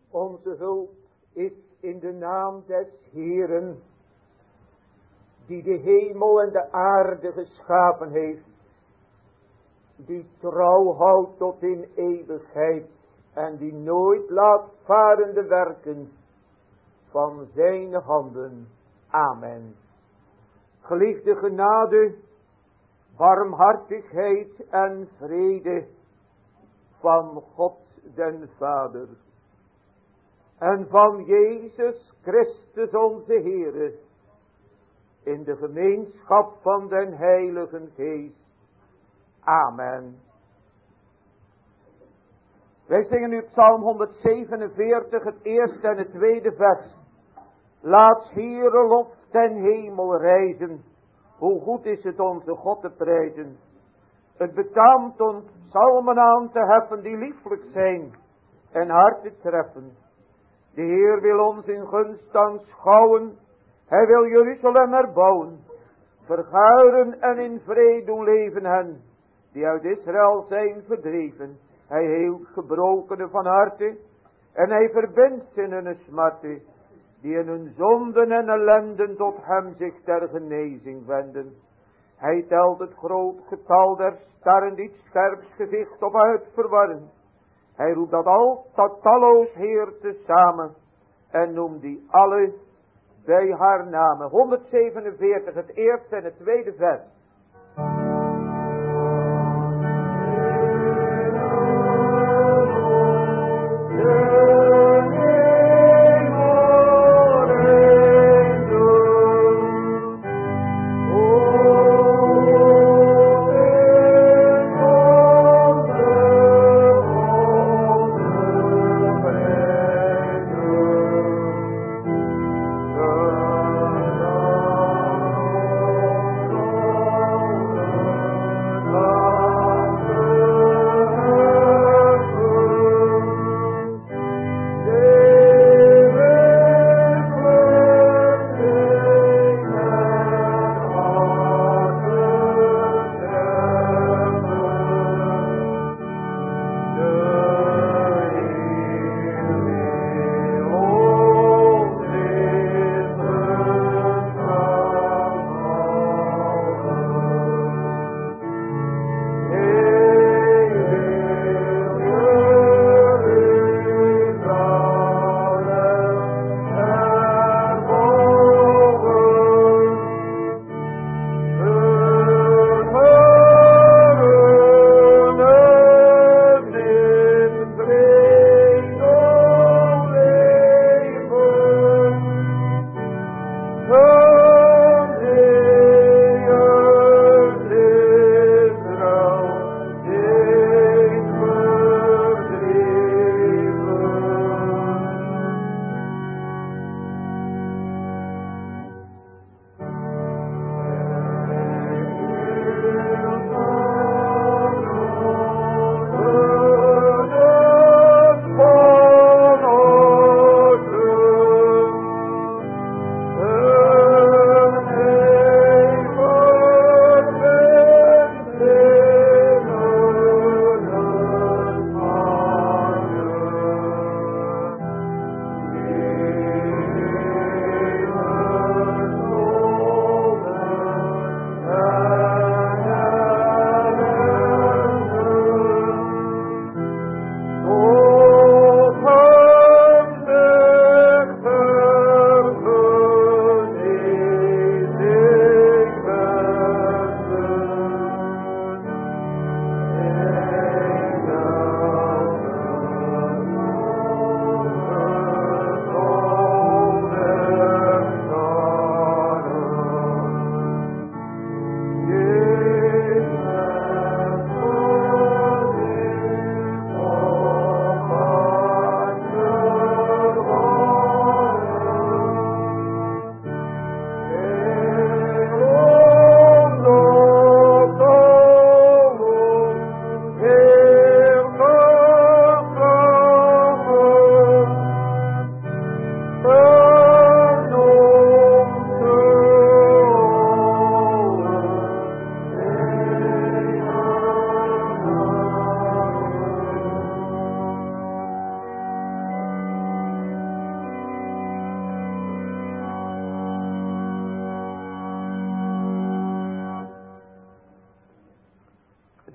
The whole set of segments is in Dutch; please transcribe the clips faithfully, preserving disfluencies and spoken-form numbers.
Onze hulp is in de naam des Heeren, die de hemel en de aarde geschapen heeft, die trouw houdt tot in eeuwigheid en die nooit laat varen de werken van zijn handen. Amen. Geliefde genade, barmhartigheid en vrede van God den Vader en van Jezus Christus onze Heere in de gemeenschap van den Heilige Geest. Amen. Wij zingen nu Psalm honderdzevenenveertig, het eerste en het tweede vers. Laat Heere lof ten hemel rijzen, hoe goed is het onze God te prijzen. Het betaamt ons psalmen aan te heffen die lieflijk zijn en hard te treffen. De Heer wil ons in gunst aanschouwen, Hij wil Jeruzalem herbouwen. Verguiren en in vrede doen leven hen, die uit Israël zijn verdreven. Hij heelt gebrokenen van harte, en Hij verbindt ze in hun smarten, die in hun zonden en ellenden tot Hem zich ter genezing wenden. Hij telt het groot getal der sterren die het scherps gezicht op uit verwarren. Hij roept dat al, dat talloos Heer tezamen, en noemt die alle bij haar namen. honderdzevenenveertig, het eerste en het tweede vers. Oh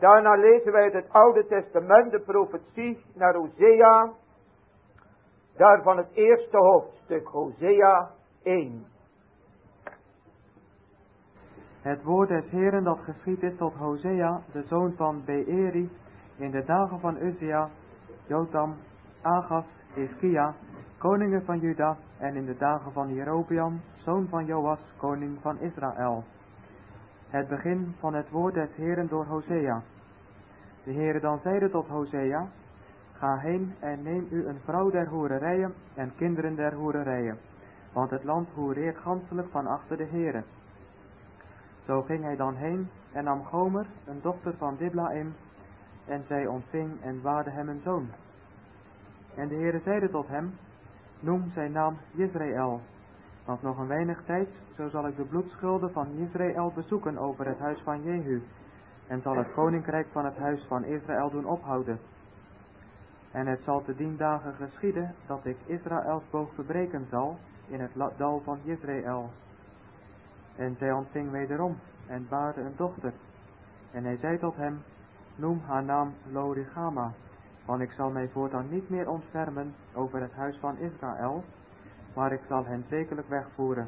Daarna lezen wij het Oude Testament, de profetie naar Hosea. Daarvan het eerste hoofdstuk, Hosea één. Het woord des Heeren dat geschied is tot Hosea, de zoon van Beeri, in de dagen van Uzia, Jotam, Agas, Hiskia, koningen van Juda, en in de dagen van Jerobeam, zoon van Joas, koning van Israël. Het begin van het woord des Heeren door Hosea. De Heere dan zeide tot Hosea: Ga heen en neem u een vrouw der hoererijen en kinderen der hoererijen, want het land hoereert ganselijk van achter de Heere. Zo ging hij dan heen en nam Gomer, een dochter van Diblaim, en zij ontving en baarde hem een zoon. En de Heere zeide tot hem: Noem zijn naam Jezreel, want nog een weinig tijd, zo zal ik de bloedschulden van Jezreel bezoeken over het huis van Jehu, en zal het koninkrijk van het huis van Israël doen ophouden. En het zal te dien dagen geschieden, dat ik Israëls boog verbreken zal in het dal van Jezreel. En zij ontving wederom en baarde een dochter. En hij zei tot hem: Noem haar naam Lo-ruhama, want ik zal mij voortaan niet meer ontfermen over het huis van Israël, maar ik zal hen zekerlijk wegvoeren.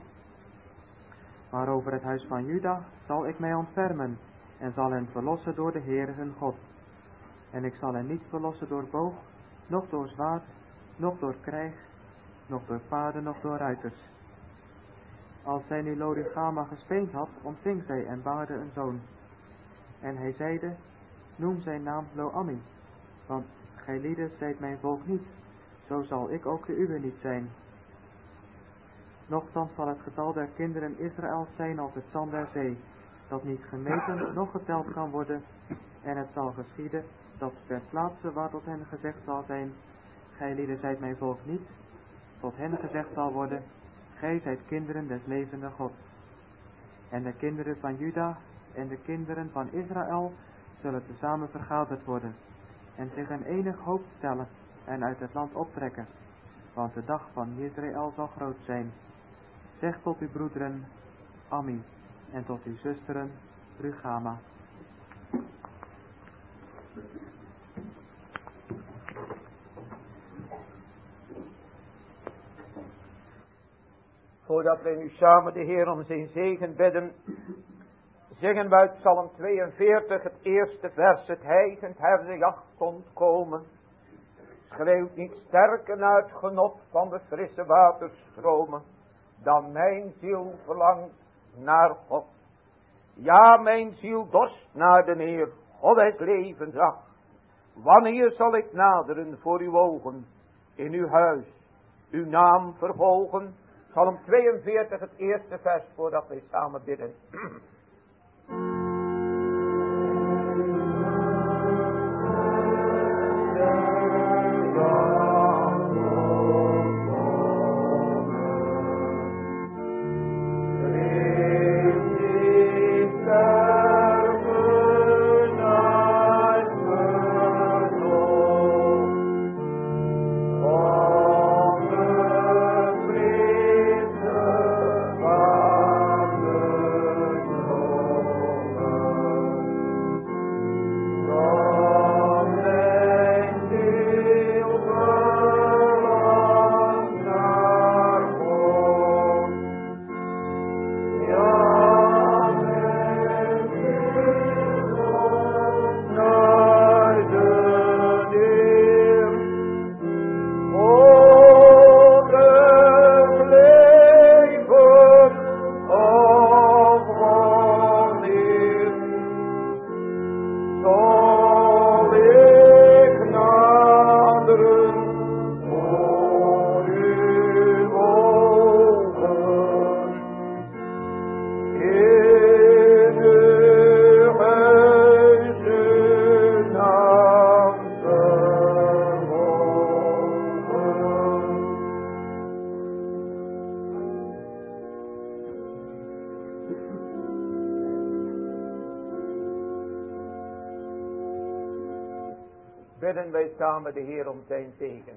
Maar over het huis van Juda zal ik mij ontfermen, en zal hen verlossen door de Heere hun God. En ik zal hen niet verlossen door boog, noch door zwaard, noch door krijg, noch door paarden, noch door ruiters. Als zij nu Lo-ruhama gespeend had, ontving zij en baarde een zoon. En hij zeide: Noem zijn naam Lo-ammi, want gij lieden zijt mijn volk niet, zo zal ik ook de uwe niet zijn. Nochtans zal het getal der kinderen Israëls zijn als het zand der zee, dat niet gemeten, noch geteld kan worden. En het zal geschieden, dat ter plaatse waar tot hen gezegd zal zijn: Gij lieden zijt mijn volk niet, tot hen gezegd zal worden: Gij zijt kinderen des levende God. En de kinderen van Juda en de kinderen van Israël zullen tezamen vergaderd worden, en zich een enig hoofd stellen en uit het land optrekken, want de dag van Jezreel zal groot zijn. Zeg tot uw broederen Ammi, en tot uw zusteren Ruhama. Voordat wij nu samen de Heer om zijn zegen bidden, zingen we uit Psalm tweeënveertig het eerste vers: Het hijgend herdejacht komt komen. Schreeuwt niet sterker naar het genot van de frisse waterstromen, dan mijn ziel verlangt naar God. Ja, mijn ziel dorst naar de Heer, God is levenskracht. Wanneer zal ik naderen voor uw ogen, in uw huis, uw naam vervolgen? Psalm tweeënveertig, het eerste vers, voordat wij samen bidden. Bidden wij samen de Heer om zijn zegen.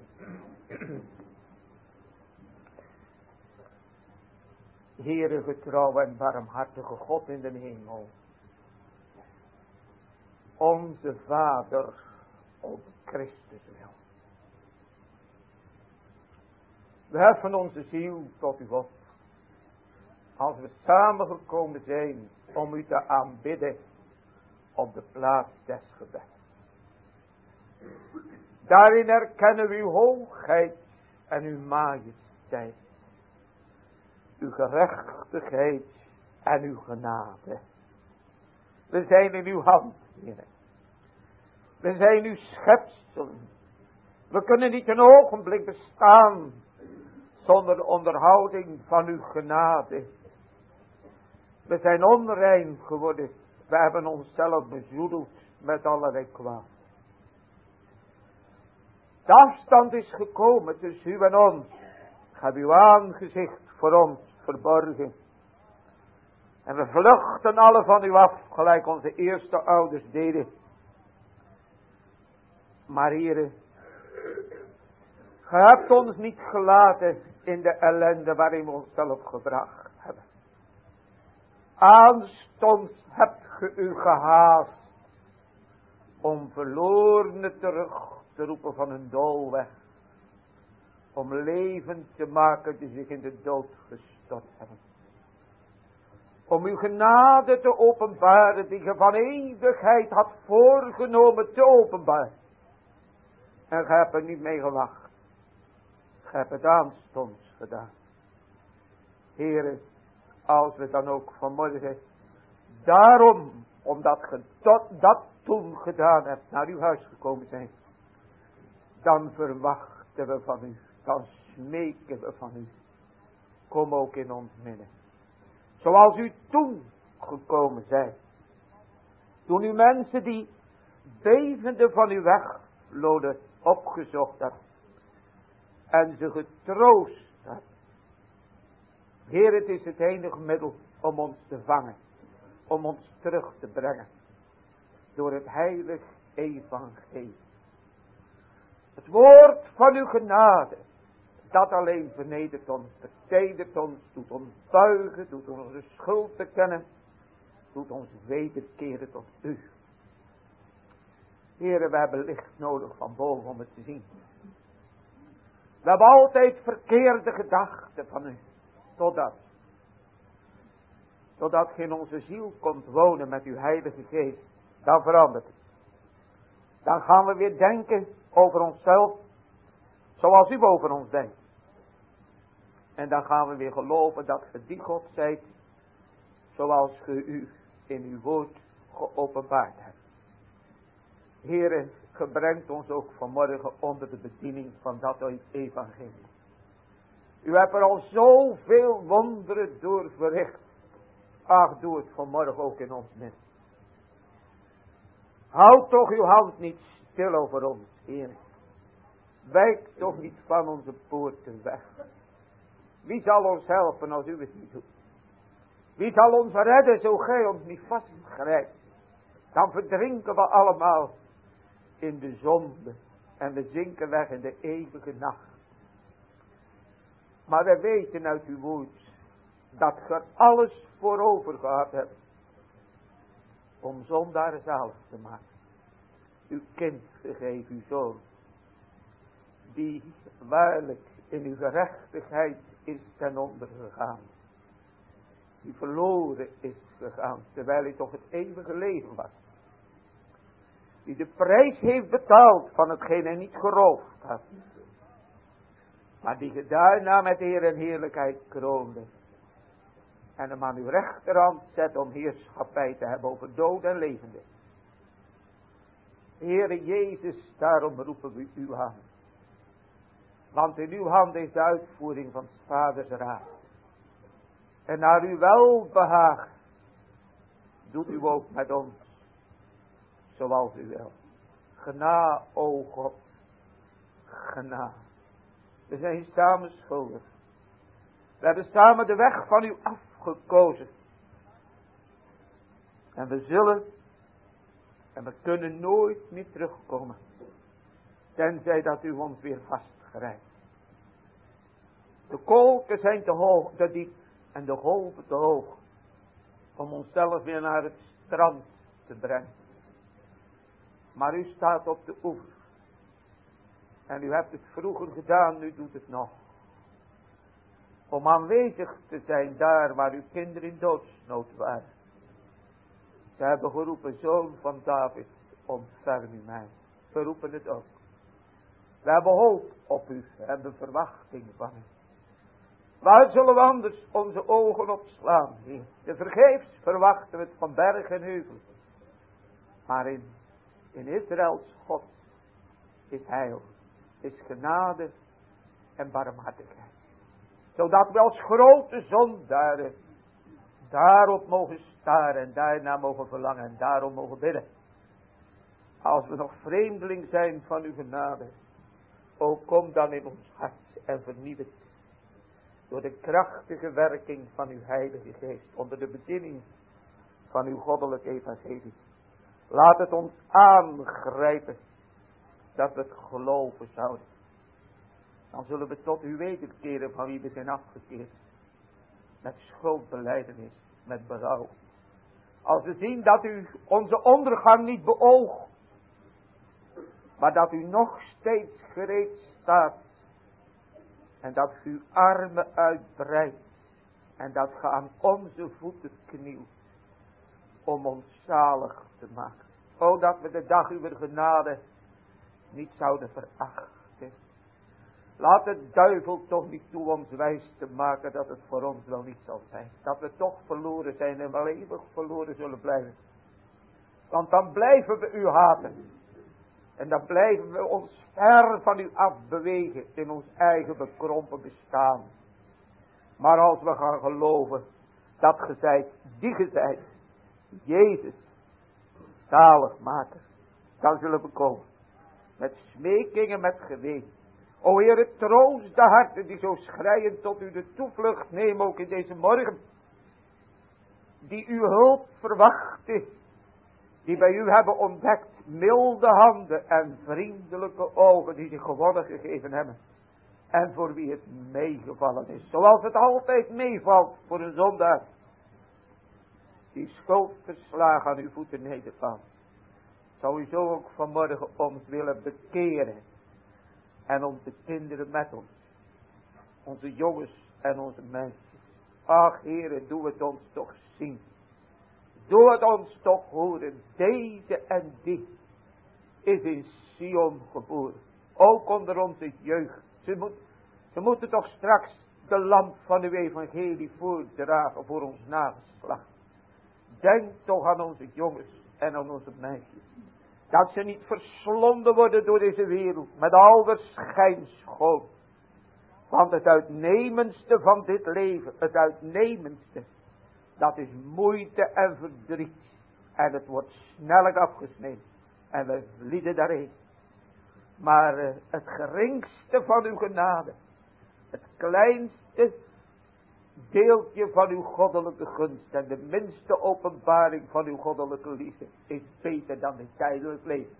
Heere, getrouw en barmhartige God in de hemel. onze Vader om Christus wil. We heffen onze ziel tot u op. Als we samengekomen zijn om u te aanbidden op de plaats des gebeds. Daarin erkennen we uw hoogheid en uw majesteit. Uw gerechtigheid en uw genade. We zijn in uw hand, Heer. We zijn uw schepselen. We kunnen niet een ogenblik bestaan zonder de onderhouding van uw genade. We zijn onrein geworden. We hebben onszelf bezoedeld met allerlei kwaad. De afstand is gekomen tussen u en ons. Ik heb uw aangezicht voor ons verborgen. En we vluchten alle van u af, gelijk onze eerste ouders deden. Maar Heere, ge hebt ons niet gelaten in de ellende waarin we onszelf gebracht hebben. Aanstonds hebt ge u gehaast om verlorenen terug te roepen van hun doolweg. Om leven te maken die zich in de dood gestort hebben. Om uw genade te openbaren die ge van eeuwigheid had voorgenomen te openbaren. En ge hebt er niet mee gewacht. Ge hebt het aanstonds gedaan. Heere, als we dan ook vanmorgen daarom, omdat ge tot dat toen gedaan hebt, naar uw huis gekomen zijn. Dan verwachten we van u. Dan smeken we van u. Kom ook in ons midden. Zoals u toen gekomen zijt. Toen u mensen die bevende van uw wegloden opgezocht hebt. En ze getroost hebt. Heer, het is het enige middel om ons te vangen. Om ons terug te brengen. Door het heilig evangelie. Het woord van uw genade. Dat alleen vernedert ons, vertedert ons, doet ons buigen, doet ons onze schuld te kennen, doet ons wederkeren tot u. Heren, we hebben licht nodig van boven om het te zien. We hebben altijd verkeerde gedachten van u, totdat, totdat ge in onze ziel komt wonen met uw heilige geest, dan verandert het. Dan gaan we weer denken over onszelf, zoals u over ons denkt. En dan gaan we weer geloven dat ge die God zijt, zoals ge u in uw woord geopenbaard hebt. Heere, ge brengt ons ook vanmorgen onder de bediening van dat evangelie. U hebt er al zoveel wonderen door verricht. Ach, doe het vanmorgen ook in ons midden. Houd toch uw hand niet stil over ons, Heer. Wijk toch niet van onze poorten weg. Wie zal ons helpen als u het niet doet? Wie zal ons redden zo gij ons niet vastgrijpt? Dan verdrinken we allemaal in de zonde. En we zinken weg in de eeuwige nacht. Maar wij weten uit uw woord dat ge er alles voorover gehad hebt. Om zondaren zalig te maken. Uw kind gegeven, uw zoon. Die waarlijk in uw gerechtigheid is ten onder gegaan. Die verloren is gegaan. Terwijl hij toch het eeuwige leven was. Die de prijs heeft betaald van hetgeen hij niet geroofd had. Maar die ge daarna met eer en heerlijkheid kroonde. En hem aan uw rechterhand zet om heerschappij te hebben over dood en levende. Heere Jezus, daarom roepen we uw hand. Want in uw hand is de uitvoering van 's vaders raad. En naar uw welbehagen doet u ook met ons, zoals u wil. Gena, o God, gena. We zijn samen schuldig. We hebben samen de weg van u afgekozen. En we zullen, en we kunnen nooit meer terugkomen. Tenzij dat u ons weer vastgrijpt. De kolken zijn te hoog, te diep. En de golven te hoog. Om onszelf weer naar het strand te brengen. Maar u staat op de oever. En u hebt het vroeger gedaan, u doet het nog. Om aanwezig te zijn daar waar uw kinderen in doodsnood waren. Ze hebben geroepen, zoon van David, ontferm u mij. We roepen het ook. We hebben hoop op u, we hebben verwachting van u. Waar zullen we anders onze ogen op slaan, Heer? De vergeefs verwachten we het van berg en heuvel. Maar in, in Israëls God is heil, is genade en barmhartigheid. Zodat we als grote zondaren daarop mogen staren en daarna mogen verlangen en daarom mogen bidden. Als we nog vreemdeling zijn van uw genade, o kom dan in ons hart en vernieuw het. Door de krachtige werking van uw heilige geest, onder de bediening van uw goddelijk evangelie. Laat het ons aangrijpen, dat we het geloven zouden. Dan zullen we tot u wederkeren van wie we zijn afgekeerd. Met schuldbelijdenis, met berouw. Als we zien dat u onze ondergang niet beoogt. Maar dat u nog steeds gereed staat. En dat u uw armen uitbreidt. En dat ge aan onze voeten knielt. Om ons zalig te maken. O dat we de dag uw genade niet zouden verachten. Laat de duivel toch niet toe ons wijs te maken dat het voor ons wel niet zal zijn. Dat we toch verloren zijn en wel eeuwig verloren zullen blijven. Want dan blijven we u haten. En dan blijven we ons ver van u afbewegen in ons eigen bekrompen bestaan. Maar als we gaan geloven dat ge zijt, die ge zijt, Jezus, zaligmaker, dan zullen we komen. Met smekingen, met geween. O Heere, troost de harten die zo schreiend tot u de toevlucht nemen, ook in deze morgen. Die uw hulp verwachten. Die bij u hebben ontdekt milde handen en vriendelijke ogen die zich gewonnen gegeven hebben. En voor wie het meegevallen is. Zoals het altijd meevalt voor een zondaar. Die schuldverslagen aan uw voeten nedervalt. Zou u zo ook vanmorgen ons willen bekeren. En onze kinderen met ons. Onze jongens en onze meisjes. Ach Heere, doe het ons toch zien. Doe het ons toch horen. Deze en die is in Sion geboren. Ook onder onze jeugd. Ze, moet, ze moeten toch straks de lamp van uw evangelie voordragen voor ons nageslacht. Denk toch aan onze jongens en aan onze meisjes. Dat ze niet verslonden worden door deze wereld. Met al de schijnschoon. Want het uitnemendste van dit leven. Het uitnemendste. Dat is moeite en verdriet. En het wordt snellijk afgesneden. En we vlieden daarheen. Maar uh, het geringste van uw genade. Het kleinste deeltje van uw goddelijke gunst. En de minste openbaring van uw goddelijke liefde. Is beter dan dit tijdelijk leven.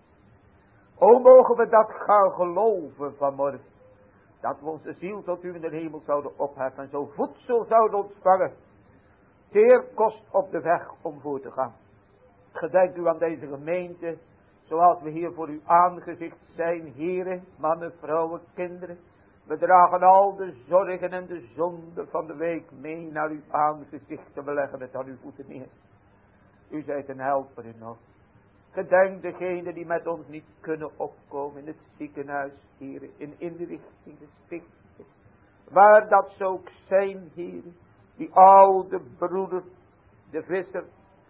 O mogen we dat gaan geloven vanmorgen. Dat we onze ziel tot u in de hemel zouden opheffen. En zo voedsel zouden ontvangen. Zeer kost op de weg om voor te gaan. Gedenk u aan deze gemeente. Zoals we hier voor uw aangezicht zijn. Heren, mannen, vrouwen, kinderen. We dragen al de zorgen en de zonden van de week mee naar uw aangezicht te beleggen het aan uw voeten neer. U zijt een helper in ons. Gedenk degenen die met ons niet kunnen opkomen in het ziekenhuis, heren, in inrichtingen, stichten. Waar dat ze ook zijn, heren. Die oude broeder, de visser,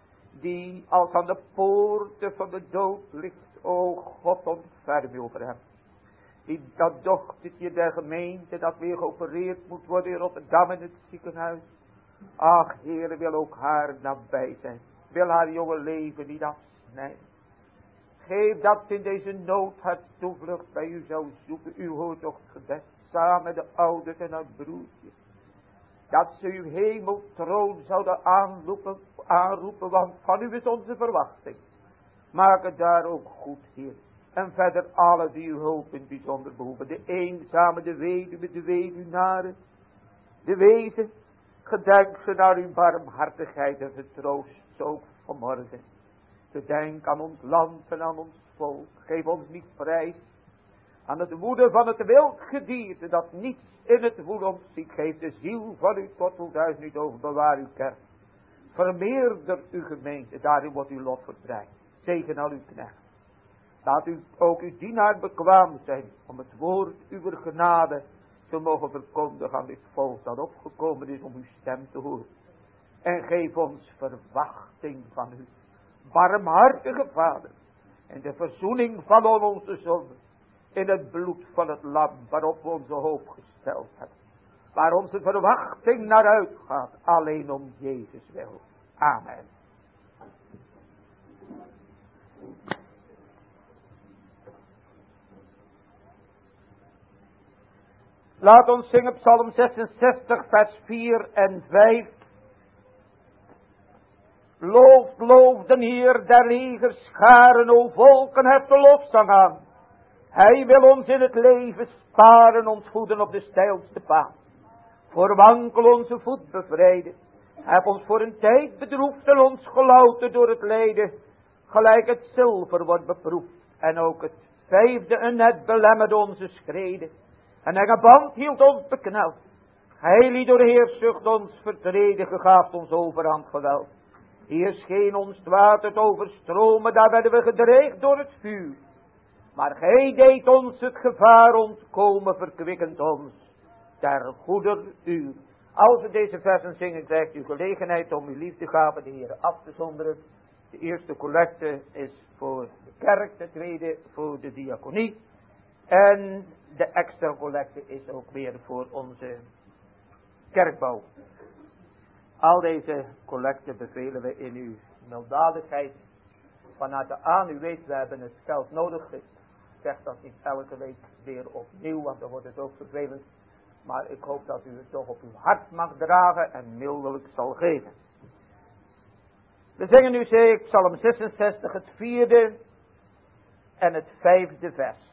die als aan de poorten van de dood ligt. O God, ontferm u over hem. Die, dat dochtertje der gemeente dat weer geopereerd moet worden in Rotterdam in het ziekenhuis. Ach, Heere, wil ook haar nabij zijn. Wil haar jonge leven niet afsnijden. Geef dat in deze nood haar toevlucht bij u zou zoeken. U hoort toch het gebed samen met de ouders en haar broertjes. Dat ze uw hemeltroon zouden aanroepen, aanroepen, want van u is onze verwachting. Maak het daar ook goed, Heer. En verder alle die uw hulp in bijzonder behoeven. De eenzame, de weduwe, de weduwnaren, de wezen. Gedenk ze naar uw barmhartigheid en vertroost ze ook vanmorgen. Gedenk aan ons land en aan ons volk. Geef ons niet prijs aan het woede van het wild gedierte dat niets in het woede ontziet. Geef de ziel van uw tortelduis niet over, bewaar uw kerk. Vermeerder uw gemeente, daarin wordt uw lot verbreid. Zegen al uw knecht. Laat u ook uw dienaar bekwaam zijn om het woord uw genade te mogen verkondigen aan dit volk dat opgekomen is om uw stem te horen. En geef ons verwachting van u, barmhartige Vader, en de verzoening van al onze zonden in het bloed van het lam waarop we onze hoop gesteld hebben. Waar onze verwachting naar uitgaat, alleen om Jezus wil. Amen. Laat ons zingen Psalm zesenzestig vers vier en vijf. Looft, looft de Heer der legers scharen, o volken, heft de lofzang aan. Hij wil ons in het leven sparen, ons voeden op de steilste pad. Voor wankel onze voet bevrijden. Heb ons voor een tijd bedroefd en ons gelouterd door het lijden. Gelijk het zilver wordt beproefd. En ook het vijfde een net belemmerde onze schreden. En een band hield ons bekneld. Hij liet door heerzucht ons vertreden, gaaft ons overhand geweld. Hier scheen ons het water te overstromen, daar werden we gedreigd door het vuur. Maar gij deed ons het gevaar ontkomen, verkwikkend ons ter goeder uur. Als we deze versen zingen, krijgt u gelegenheid om uw liefdegave de Heer af te zonderen. De eerste collecte is voor de kerk, de tweede voor de diaconie. En de extra collecte is ook weer voor onze kerkbouw. Al deze collecten bevelen we in uw milddadigheid. Van harte aan, u weet, we hebben het geld nodig. Ik zeg dat niet elke week weer opnieuw, want dan wordt het ook vervelend. Maar ik hoop dat u het toch op uw hart mag dragen en mildelijk zal geven. We zingen nu zeker Psalm zesenzestig, het vierde en het vijfde vers.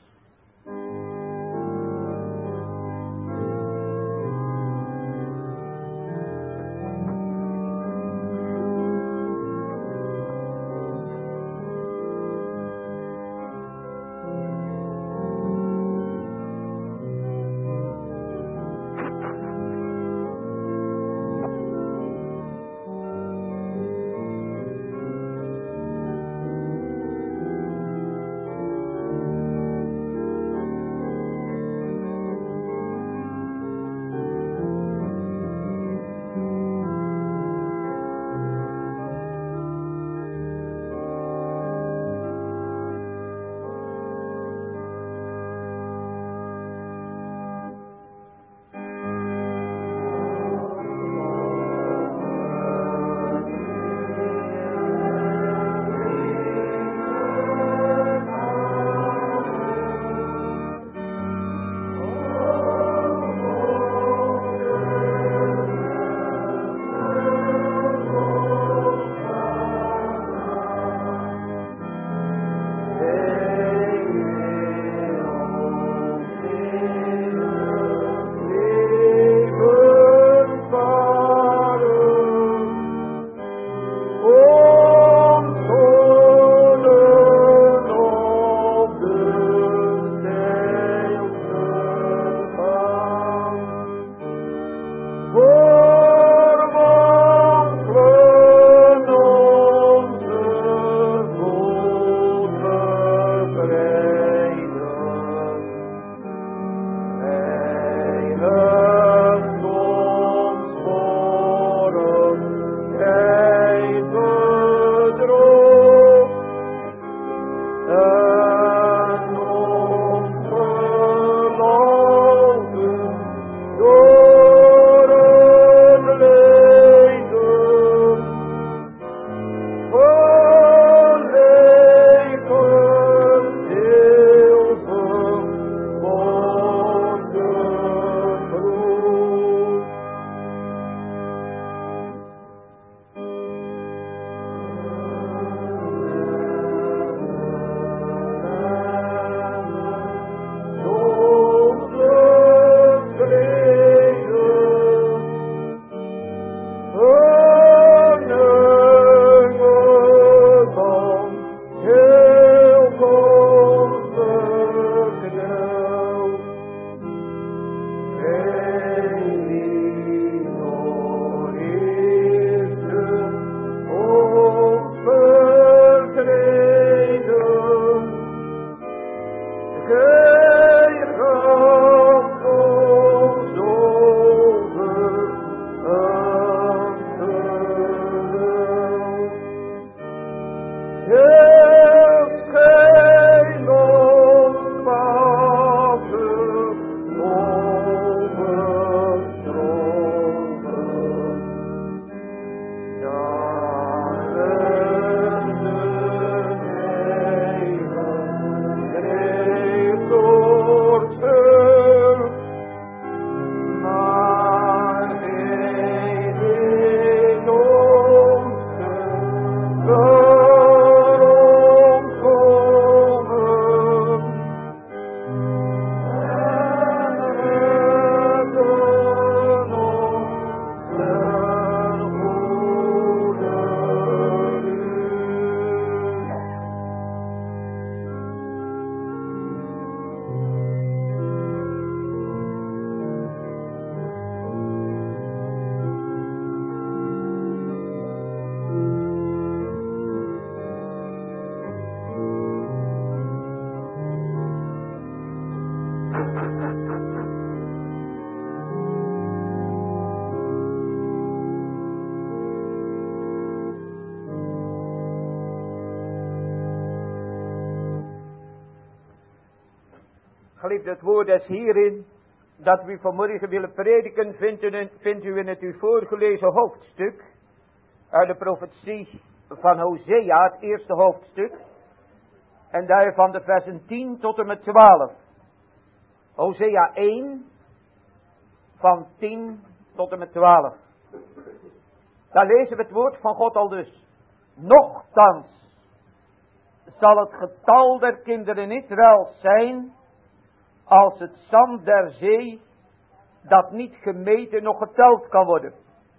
geliefde, het woord des hierin, dat we vanmorgen willen prediken, vindt u, vindt u in het u voorgelezen hoofdstuk, uit de profetie van Hosea, het eerste hoofdstuk, en daarvan de versen tien tot en met twaalf. Hosea één, van tien tot en met twaalf. Daar lezen we het woord van God al dus. Nochtans zal het getal der kinderen Israëls zijn als het zand der zee, dat niet gemeten nog geteld kan worden.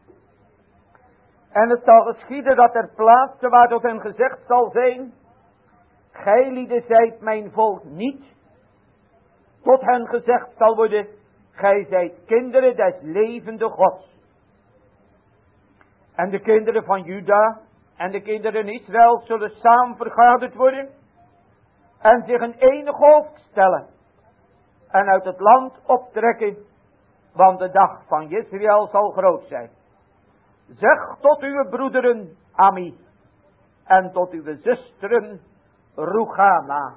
En het zal geschieden dat er plaatse waar tot hen gezegd zal zijn, gij lieden zijt mijn volk niet, tot hen gezegd zal worden, gij zijt kinderen des levende Gods. En de kinderen van Juda en de kinderen Israël zullen samen vergaderd worden en zich een enig hoofd stellen en uit het land optrekken, want de dag van Israël zal groot zijn. Zeg tot uw broederen Ami en tot uw zusteren Rugama.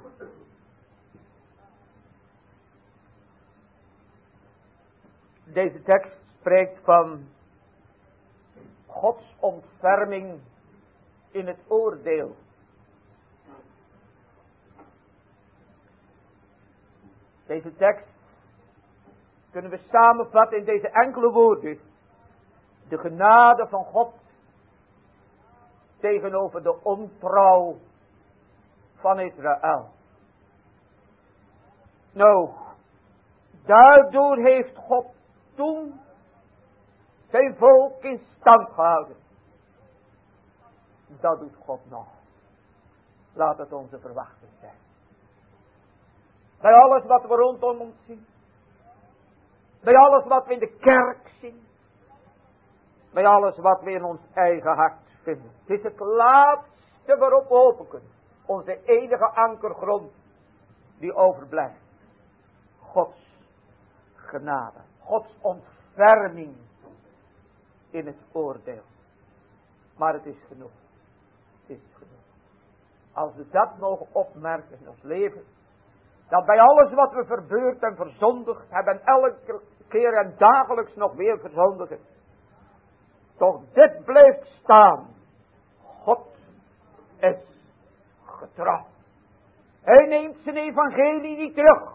Deze tekst spreekt van Gods ontferming in het oordeel. Deze tekst kunnen we samenvatten in deze enkele woorden. De genade van God tegenover de ontrouw van Israël. Nou, daardoor heeft God toen zijn volk in stand gehouden. Dat doet God nog. Laat het onze verwachting zijn. Bij alles wat we rondom ons zien. Bij alles wat we in de kerk zien. Bij alles wat we in ons eigen hart vinden. Het is het laatste waarop we hopen kunnen. Onze enige ankergrond die overblijft. Gods genade. Gods ontferming in het oordeel. Maar het is genoeg. Het is genoeg. Als we dat mogen opmerken in ons leven. Dat bij alles wat we verbeurd en verzondigd hebben. En elke keer en dagelijks nog weer verzondigen. Toch dit blijft staan. God is getrouw. Hij neemt zijn evangelie niet terug.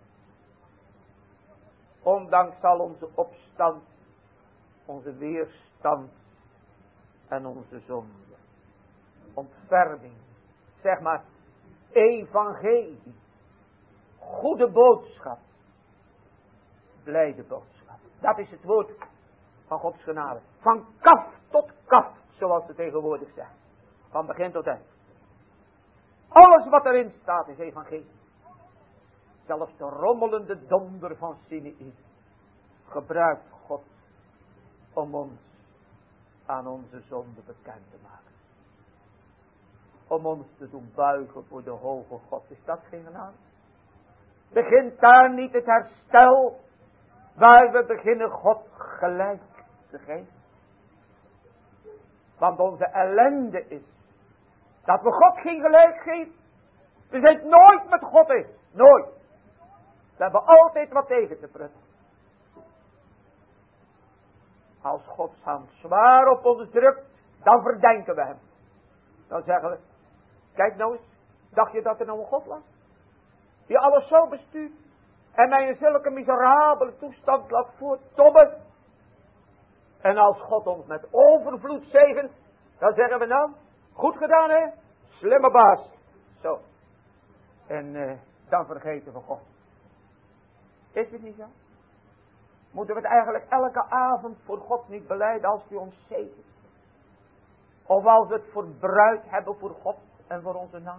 Ondanks al onze opstand, onze weerstand en onze zonde. Ontferming, zeg maar, evangelie, goede boodschap, blijde boodschap. Dat is het woord van Gods genade. Van kaf tot kaf, zoals ze tegenwoordig zeggen. Van begin tot eind. Alles wat erin staat is evangelie. Zelfs de rommelende donder van Sinai gebruikt God om ons aan onze zonde bekend te maken. Om ons te doen buigen voor de hoge God. Is dat geen genade? Begint daar niet het herstel waar we beginnen God gelijk te geven? Want onze ellende is dat we God geen gelijk geven. We zijn nooit met God eens. Nooit. We hebben altijd wat tegen te prutten. Als Gods hand zwaar op ons drukt, dan verdenken we hem. Dan zeggen we, kijk nou eens, dacht je dat er nou een God was? Die alles zo bestuurt en mij in zulke miserabele toestand laat voorttommen. En als God ons met overvloed zegent, dan zeggen we nou, goed gedaan hè, slimme baas. Zo. En uh, dan vergeten we God. Is het niet zo? Moeten we het eigenlijk elke avond voor God niet belijden als hij ons zegent? Of als we het verbruid hebben voor God en voor onze naam?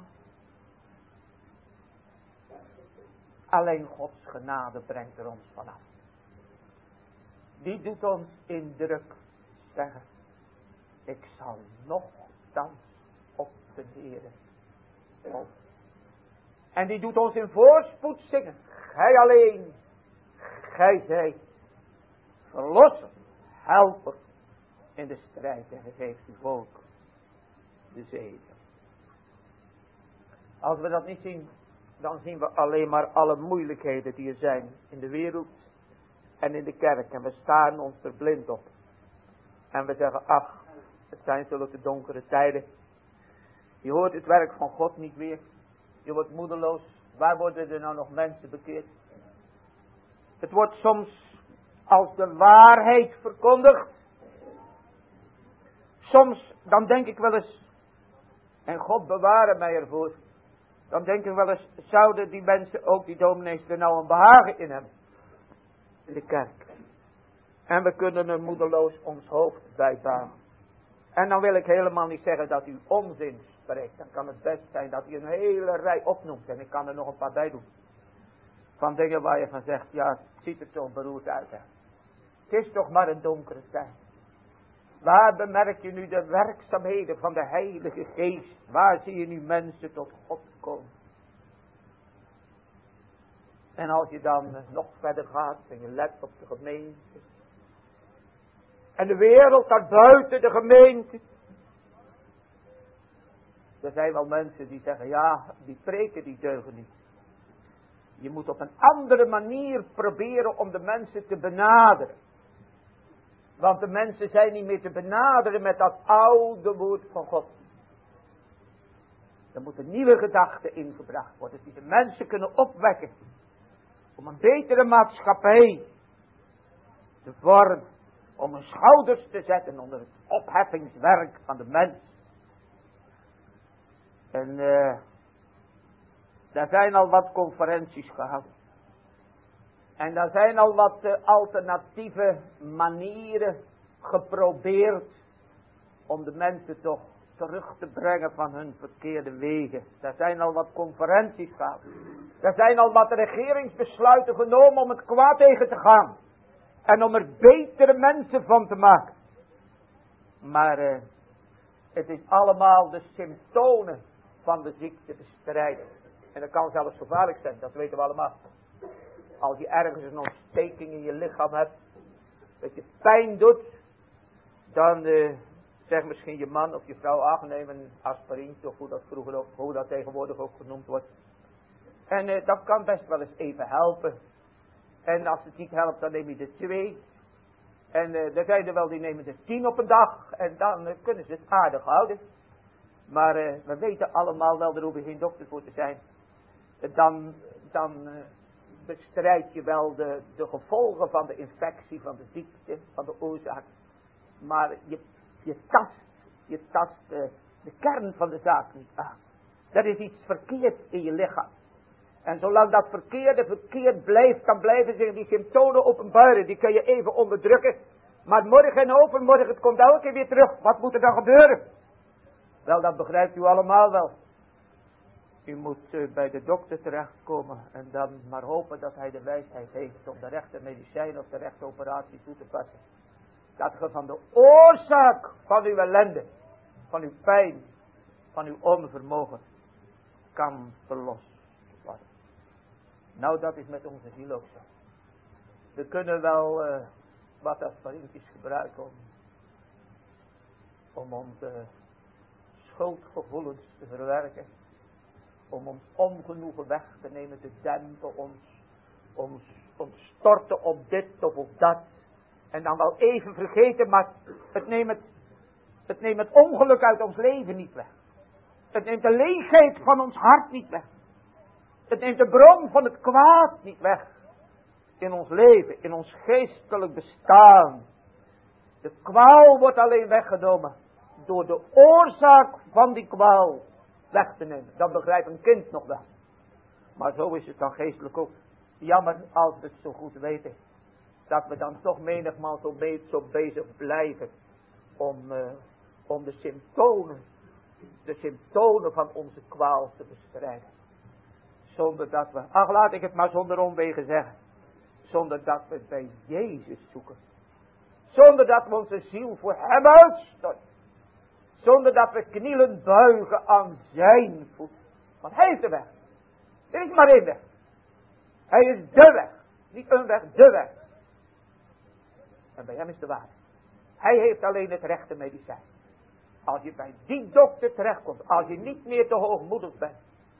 Alleen Gods genade brengt er ons vanaf. Die doet ons indruk zeggen. Ik zal nochtans op de Heere hopen. En die doet ons in voorspoed zingen. Gij alleen, gij zijt verlosser, helper in de strijd en geeft uw volk de zegen. Als we dat niet zien, dan zien we alleen maar alle moeilijkheden die er zijn in de wereld en in de kerk. En we staan ons er blind op. En we zeggen, ach, het zijn zulke donkere tijden. Je hoort het werk van God niet meer. Je wordt moedeloos. Waar worden er nou nog mensen bekeerd? Het wordt soms als de waarheid verkondigd. Soms, dan denk ik wel eens, en God beware mij ervoor. Dan denk ik wel eens, zouden die mensen, ook die dominees, er nou een behagen in hebben? In de kerk. En we kunnen er moedeloos ons hoofd bij buigen. En dan wil ik helemaal niet zeggen dat u onzin spreekt. Dan kan het best zijn dat u een hele rij opnoemt. En ik kan er nog een paar bij doen. Van dingen waar je van zegt, ja, het ziet er zo beroerd uit. Hè. Het is toch maar een donkere tijd. Waar bemerk je nu de werkzaamheden van de Heilige Geest? Waar zie je nu mensen tot God komen? En als je dan nog verder gaat en je let op de gemeente. En de wereld daarbuiten de gemeente. Er zijn wel mensen die zeggen, ja, die preken die deugen niet. Je moet op een andere manier proberen om de mensen te benaderen. Want de mensen zijn niet meer te benaderen met dat oude woord van God. Er moeten nieuwe gedachten ingebracht worden. Die de mensen kunnen opwekken. Om een betere maatschappij te vormen. Om hun schouders te zetten onder het opheffingswerk van de mens. En uh, daar zijn al wat conferenties gehouden. En daar zijn al wat uh, alternatieve manieren geprobeerd om de mensen toch terug te brengen van hun verkeerde wegen. Daar zijn al wat conferenties gehouden. Er zijn al wat regeringsbesluiten genomen om het kwaad tegen te gaan. En om er betere mensen van te maken. Maar uh, het is allemaal de symptomen van de ziekte bestrijden. En dat kan zelfs gevaarlijk zijn, dat weten we allemaal. Als je ergens een ontsteking in je lichaam hebt, dat je pijn doet, dan uh, zegt misschien je man of je vrouw, ach neem een aspirintje, of hoe dat vroeger ook, hoe dat tegenwoordig ook genoemd wordt. En uh, dat kan best wel eens even helpen. En als het niet helpt, dan neem je er twee. En uh, er zijn er wel die nemen er tien op een dag. En dan uh, kunnen ze het aardig houden. Maar uh, we weten allemaal wel, daar hoef je geen dokter voor te zijn. Uh, dan dan uh, bestrijd je wel de, de gevolgen van de infectie, van de ziekte, van de oorzaak. Maar je, je tast, je tast uh, de kern van de zaak niet aan. Er is iets verkeerd in je lichaam. En zolang dat verkeerde verkeerd blijft, dan blijven zich die symptomen openbaren. Die kun je even onderdrukken. Maar morgen en overmorgen, het komt elke keer weer terug. Wat moet er dan gebeuren? Wel, dat begrijpt u allemaal wel. U moet uh, bij de dokter terechtkomen en dan maar hopen dat hij de wijsheid heeft om de rechte medicijn of de rechte operatie toe te passen. Dat je van de oorzaak van uw ellende, van uw pijn, van uw onvermogen kan verlost worden. Nou, dat is met onze ziel ook zo. We kunnen wel uh, wat aspirintjes gebruiken om, om onze schuldgevoelens te verwerken. Om ons ongenoegen weg te nemen, te dempen, ons, ons, ons storten op dit of op dat. En dan wel even vergeten, maar het neemt het, het neemt het ongeluk uit ons leven niet weg. Het neemt de leegheid van ons hart niet weg. Het neemt de bron van het kwaad niet weg. In ons leven, in ons geestelijk bestaan. De kwaal wordt alleen weggenomen door de oorzaak van die kwaal weg te nemen. Dat begrijpt een kind nog wel. Maar zo is het dan geestelijk ook. Jammer als we het zo goed weten. Dat we dan toch menigmaal zo, be- zo bezig blijven. Om, uh, om de symptomen. De symptomen van onze kwaal te bestrijden. Zonder dat we, ach laat ik het maar zonder omwegen zeggen. Zonder dat we het bij Jezus zoeken. Zonder dat we onze ziel voor hem uitstorten. Zonder dat we knielen buigen aan zijn voet. Want hij is de weg. Er is maar één weg. Hij is de weg. Niet een weg, de weg. En bij hem is de waarheid. Hij heeft alleen het rechte medicijn. Als je bij die dokter terechtkomt. Als je niet meer te hoogmoedig bent.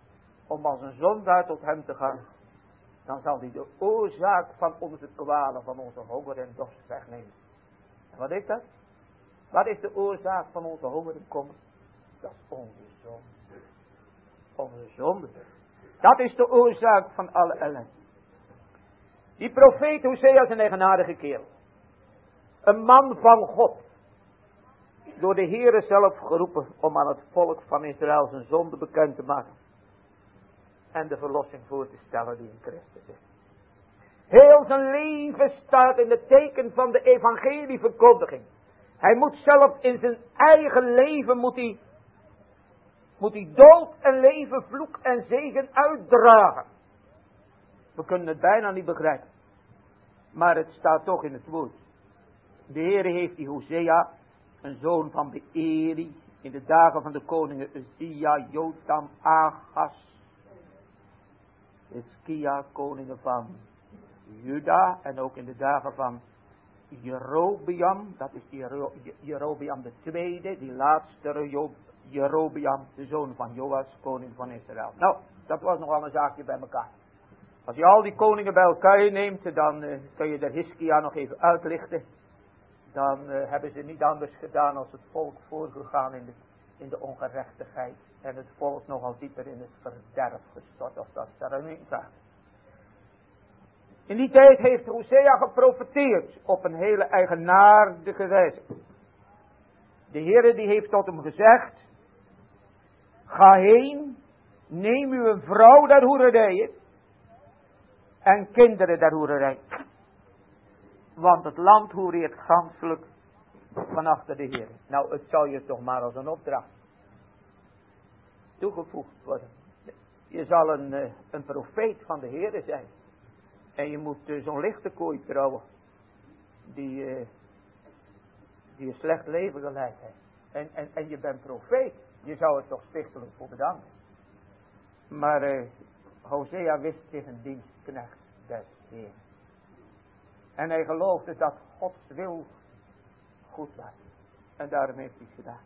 om als een zondaar tot hem te gaan, dan zal hij de oorzaak van onze kwalen, van onze honger en dorst wegnemen. En wat is dat? Wat is de oorzaak van onze honger en kommer? Dat is onze zonde. Onze zonde. Dat is de oorzaak van alle ellende. Die profeet Hosea is een eigenaardige kerel. Een man van God. Door de Heere zelf geroepen om aan het volk van Israël zijn zonde bekend te maken. En de verlossing voor te stellen die in Christus is. Heel zijn leven staat in het teken van de evangelieverkondiging. Hij moet zelf in zijn eigen leven, moet hij, moet hij dood en leven, vloek en zegen uitdragen. We kunnen het bijna niet begrijpen. Maar het staat toch in het woord. De Heere heeft die Hosea, een zoon van Beeri, in de dagen van de koningen Uzia, Jotam, Achaz, Hiskia, koningen van Juda, en ook in de dagen van Jerobeam, dat is Jero, Jerobeam de tweede, die laatste Jerobeam, de zoon van Joas, koning van Israël. Nou, dat was nogal een zaakje bij elkaar. Als je al die koningen bij elkaar neemt, dan uh, kun je de Hiskia nog even uitlichten. Dan uh, hebben ze niet anders gedaan als het volk voorgegaan in de, in de ongerechtigheid. En het volk nogal dieper in het verderf gestort, als dat daarin staat. In die tijd heeft Hosea geprofeteerd op een hele eigenaardige wijze. De Heere die heeft tot hem gezegd: ga heen, neem u een vrouw der hoererijen en kinderen der hoererij. Want het land hoereert ganselijk van achter de Heer. Nou, het zou je toch maar als een opdracht toegevoegd worden. Je zal een, een profeet van de Heer zijn. En je moet uh, zo'n lichte kooi trouwen. Die, uh, die een slecht leven geleid heeft. En, en, en je bent profeet. Je zou het toch stichtelijk voor bedanken. Maar uh, Hosea wist zich een dienstknecht des Heeren. En hij geloofde dat Gods wil goed was. En daarom heeft hij het gedaan.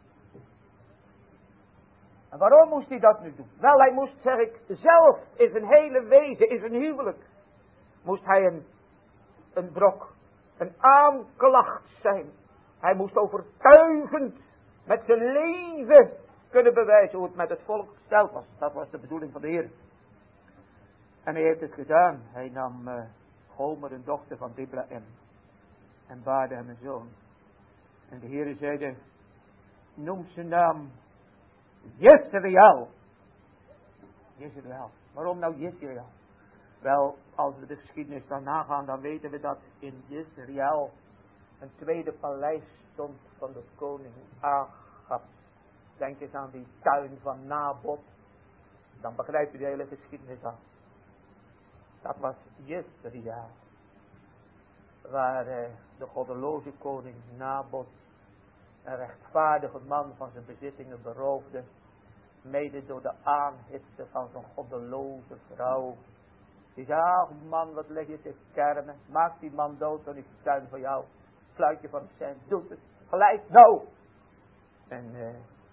En waarom moest hij dat nu doen? Wel, hij moest, zeg ik, zelf in zijn hele wezen, in zijn huwelijk, moest hij een, een brok, een aanklacht zijn. Hij moest overtuigend met zijn leven kunnen bewijzen hoe het met het volk gesteld was. Dat was de bedoeling van de Heer. En hij heeft het gedaan. Hij nam uh, Gomer, een dochter van Dibla, en, en baarde hem een zoon. En de Heer zeide: noem zijn naam Jezreel. Jezreel. Waarom nou Jezreel? Wel, als we de geschiedenis dan nagaan, dan weten we dat in Jezreel een tweede paleis stond van de koning Achab. Denk eens aan die tuin van Nabot. Dan begrijp je de hele geschiedenis al. Dat was Jezreel. Waar eh, de goddeloze koning Nabot een rechtvaardige man van zijn bezittingen beroofde. Mede door de aanhitse van zo'n goddeloze vrouw. Die zei: ach man, wat leg je te kermen. Maak die man dood, dan is de tuin voor jou. Fluitje van zijn, doet het. Gelijk, nou. En, uh,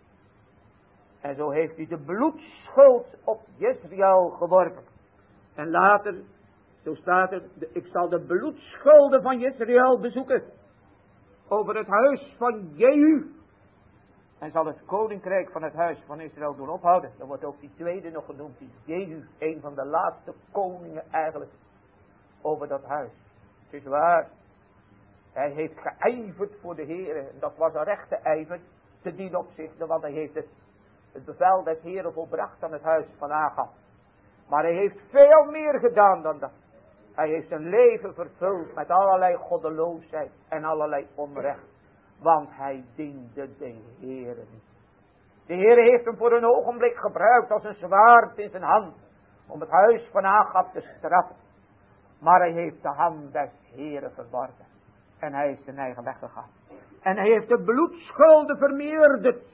en zo heeft hij de bloedschuld op Jezreel geworpen. En later, zo staat er, de, ik zal de bloedschulden van Jezreel bezoeken. Over het huis van Jehu. En zal het koninkrijk van het huis van Israël doen ophouden. Dan wordt ook die tweede nog genoemd. Die Jehu, een van de laatste koningen eigenlijk. Over dat huis. Het is waar. Hij heeft geijverd voor de Heer. En dat was een rechte ijver. Te dien opzichte. Want hij heeft het, het bevel des Heeren volbracht aan het huis van Achab. Maar hij heeft veel meer gedaan dan dat. Hij heeft zijn leven vervuld met allerlei goddeloosheid en allerlei onrecht. Want hij diende de Heere niet. De Heere heeft hem voor een ogenblik gebruikt als een zwaard in zijn hand. Om het huis van Achab te straffen. Maar hij heeft de hand des Heere verworpen. En hij is zijn eigen weg gegaan. En hij heeft de bloedschulden vermeerderd.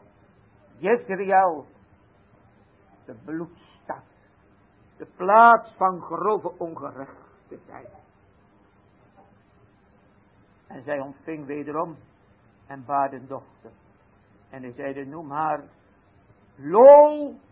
Jezreel. De bloedstad. De plaats van grove ongerechtigheid. En zij ontving wederom en baarde een dochter. En hij zeide: noem haar Lo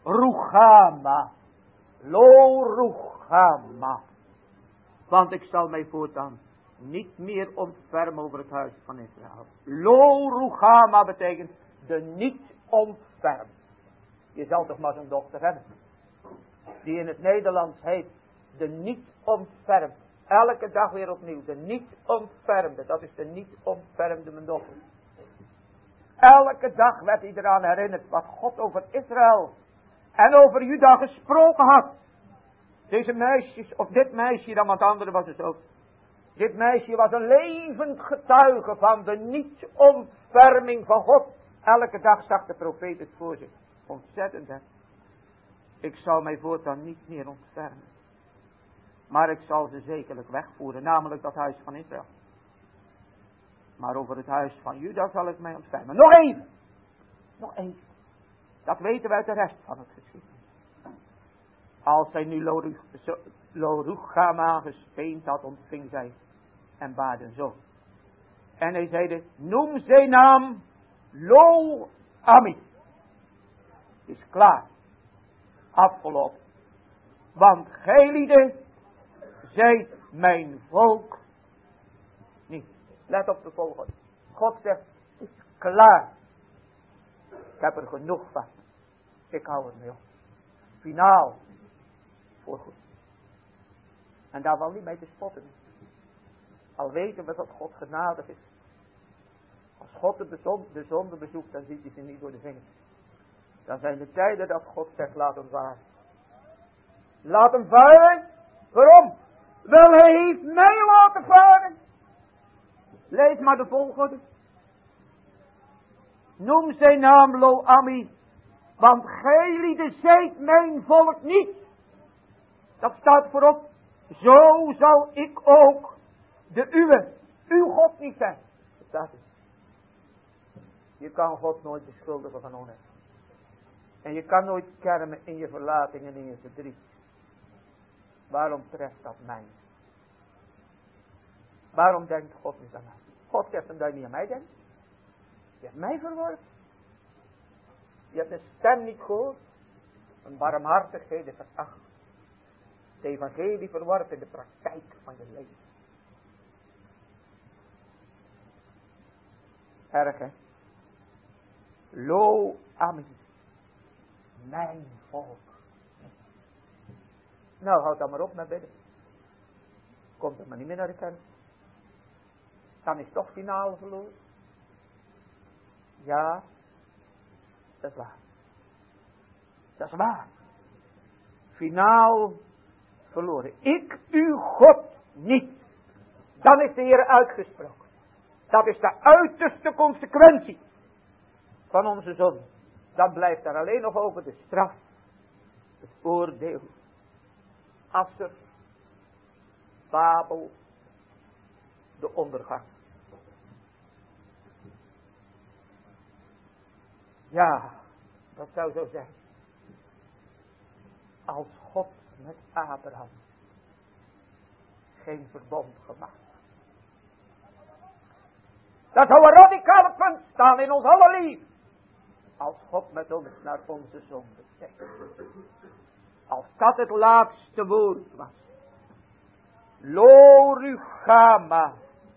Ruchama. Lo Ruchama. Want ik zal mij voortaan niet meer ontfermen over het huis van Israël. Lo Ruchama betekent de niet ontferm. Je zal toch maar zo'n dochter hebben. Die in het Nederlands heet de niet ontfermd. Elke dag weer opnieuw. De niet ontfermde. Dat is de niet ontfermde mijn dochter. Elke dag werd hij eraan herinnerd wat God over Israël en over Juda gesproken had. Deze meisjes, of dit meisje, dan wat andere was het ook. Dit meisje was een levend getuige van de niet ontferming van God. Elke dag zag de profeet het voor zich. Ontzettend, hè. Ik zal mij voortaan niet meer ontfermen. Maar ik zal ze zekerlijk wegvoeren, namelijk dat huis van Israël. Maar over het huis van Juda zal ik mij ontfermen. Nog even. Nog even. Dat weten we uit de rest van het geschiedenis. Als zij nu Lo-Ruchama gespeend had, ontving zij en baard een zoon. En hij zeide, noem zijn naam Lo-Ami. Het is klaar. Afgelopen. Want gij lieden zijt mijn volk niet. Let op de volgende. God zegt, het is klaar. Ik heb er genoeg van. Ik hou er mee op. Finaal. Voorgoed. En daar valt niet mee te spotten. Al weten we dat God genadig is. Als God de, bezon, de zonde bezoekt, dan ziet hij ze niet door de vingers. Dan zijn de tijden dat God zegt, laat hem varen. Laat hem varen. Waarom? Wel, hij heeft mij laten varen. Lees maar de volgorde. Noem zijn naam Lo-Ami. Want gij lieden zijt mijn volk niet. Dat staat voorop. Zo zal ik ook de uwe, uw God niet zijn. Dat staat er. Je kan God nooit beschuldigen van onrecht. En je kan nooit kermen in je verlating en in je verdriet. Waarom treft dat mij? Waarom denkt God niet aan mij? God zegt hem dat je niet aan mij denkt. Je hebt mij verworpen. Je hebt een stem niet gehoord. Een barmhartigheden veracht. De evangelie verworpen in de praktijk van je leven. Erg, hè? Lo-Ami. Mijn volk. Nou, houd dan maar op met bidden. Komt er maar niet meer naar de kerk. Dan is toch finaal verloren. Ja, dat is waar. Dat is waar. Finaal verloren. Ik, uw God, niet. Dan is de Heer uitgesproken. Dat is de uiterste consequentie van onze zonde. Dan blijft er alleen nog over de straf, het oordeel, Asser, Babel, de ondergang. Ja, dat zou zo zijn. Als God met Abraham geen verbond gemaakt. Dat zou een radicale punt staan in ons alle leven. Als God met ons naar onze zonde kijkt. Als dat het laatste woord was. Lo-Ruchama.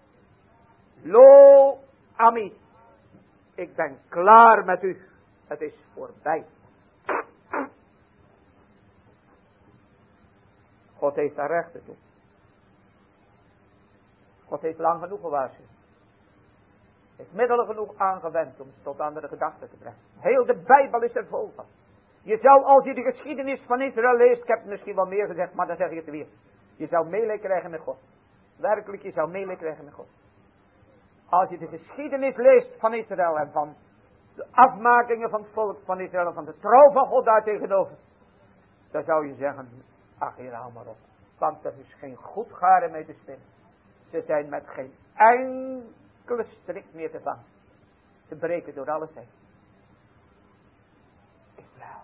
Lo-Ami. Ik ben klaar met u. Het is voorbij. God heeft daar rechten toe. God heeft lang genoeg gewaarschuwd. Heeft middelen genoeg aangewend om tot andere gedachten te brengen. Heel de Bijbel is er vol van. Je zou, als je de geschiedenis van Israël leest, ik heb het misschien wel meer gezegd, maar dan zeg je het weer. Je zou meelij krijgen met God. Werkelijk, je zou meelij krijgen met God. Als je de geschiedenis leest van Israël en van de afmakingen van het volk van Israël en van de trouw van God daar tegenover. Dan zou je zeggen, ach hier hou maar op. Want er is geen goed garen mee te spinnen. Ze zijn met geen enkele strik meer te vangen. Ze breken door alles heen. Israël.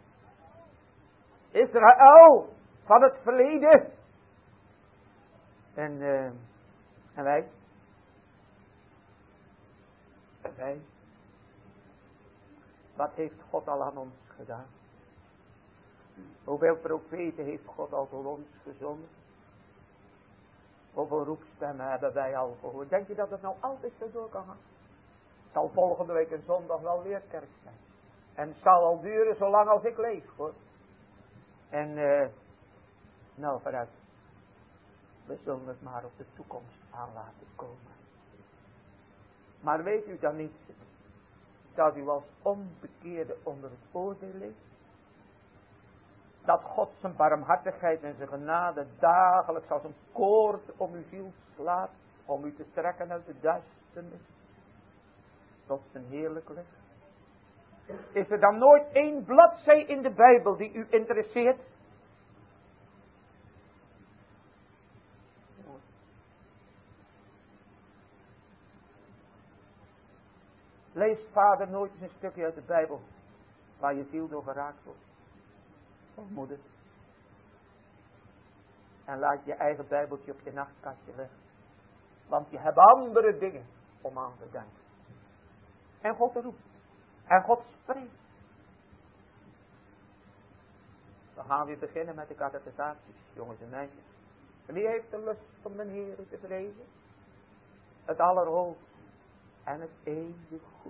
Israël van het verleden. En, uh, en wij. En wij. Wat heeft God al aan ons gedaan? Hoeveel profeten heeft God al voor ons gezonden? Hoeveel roepstemmen hebben wij al gehoord? Denk je dat het nou altijd zo door kan gaan? Het zal volgende week een zondag wel weer kerk zijn. En het zal al duren zolang als ik leef, hoor. En, eh, nou vooruit. We zullen het maar op de toekomst aan laten komen. Maar weet u dan niet, dat u als onbekeerde onder het oordeel ligt? Dat God zijn barmhartigheid en zijn genade dagelijks als een koord om uw ziel slaat, om u te trekken uit de duisternis tot zijn heerlijk licht. Is er dan nooit één bladzij in de Bijbel die u interesseert? Leest vader nooit eens een stukje uit de Bijbel waar je ziel door geraakt wordt? Of moeder? En laat je eigen Bijbeltje op je nachtkastje leggen. Want je hebt andere dingen om aan te denken. En God roept. En God spreekt. Dan gaan we beginnen met de catechisaties, jongens en meisjes. En wie heeft de lust om de Heer te vrezen? Het allerhoogste en het eeuwig goed.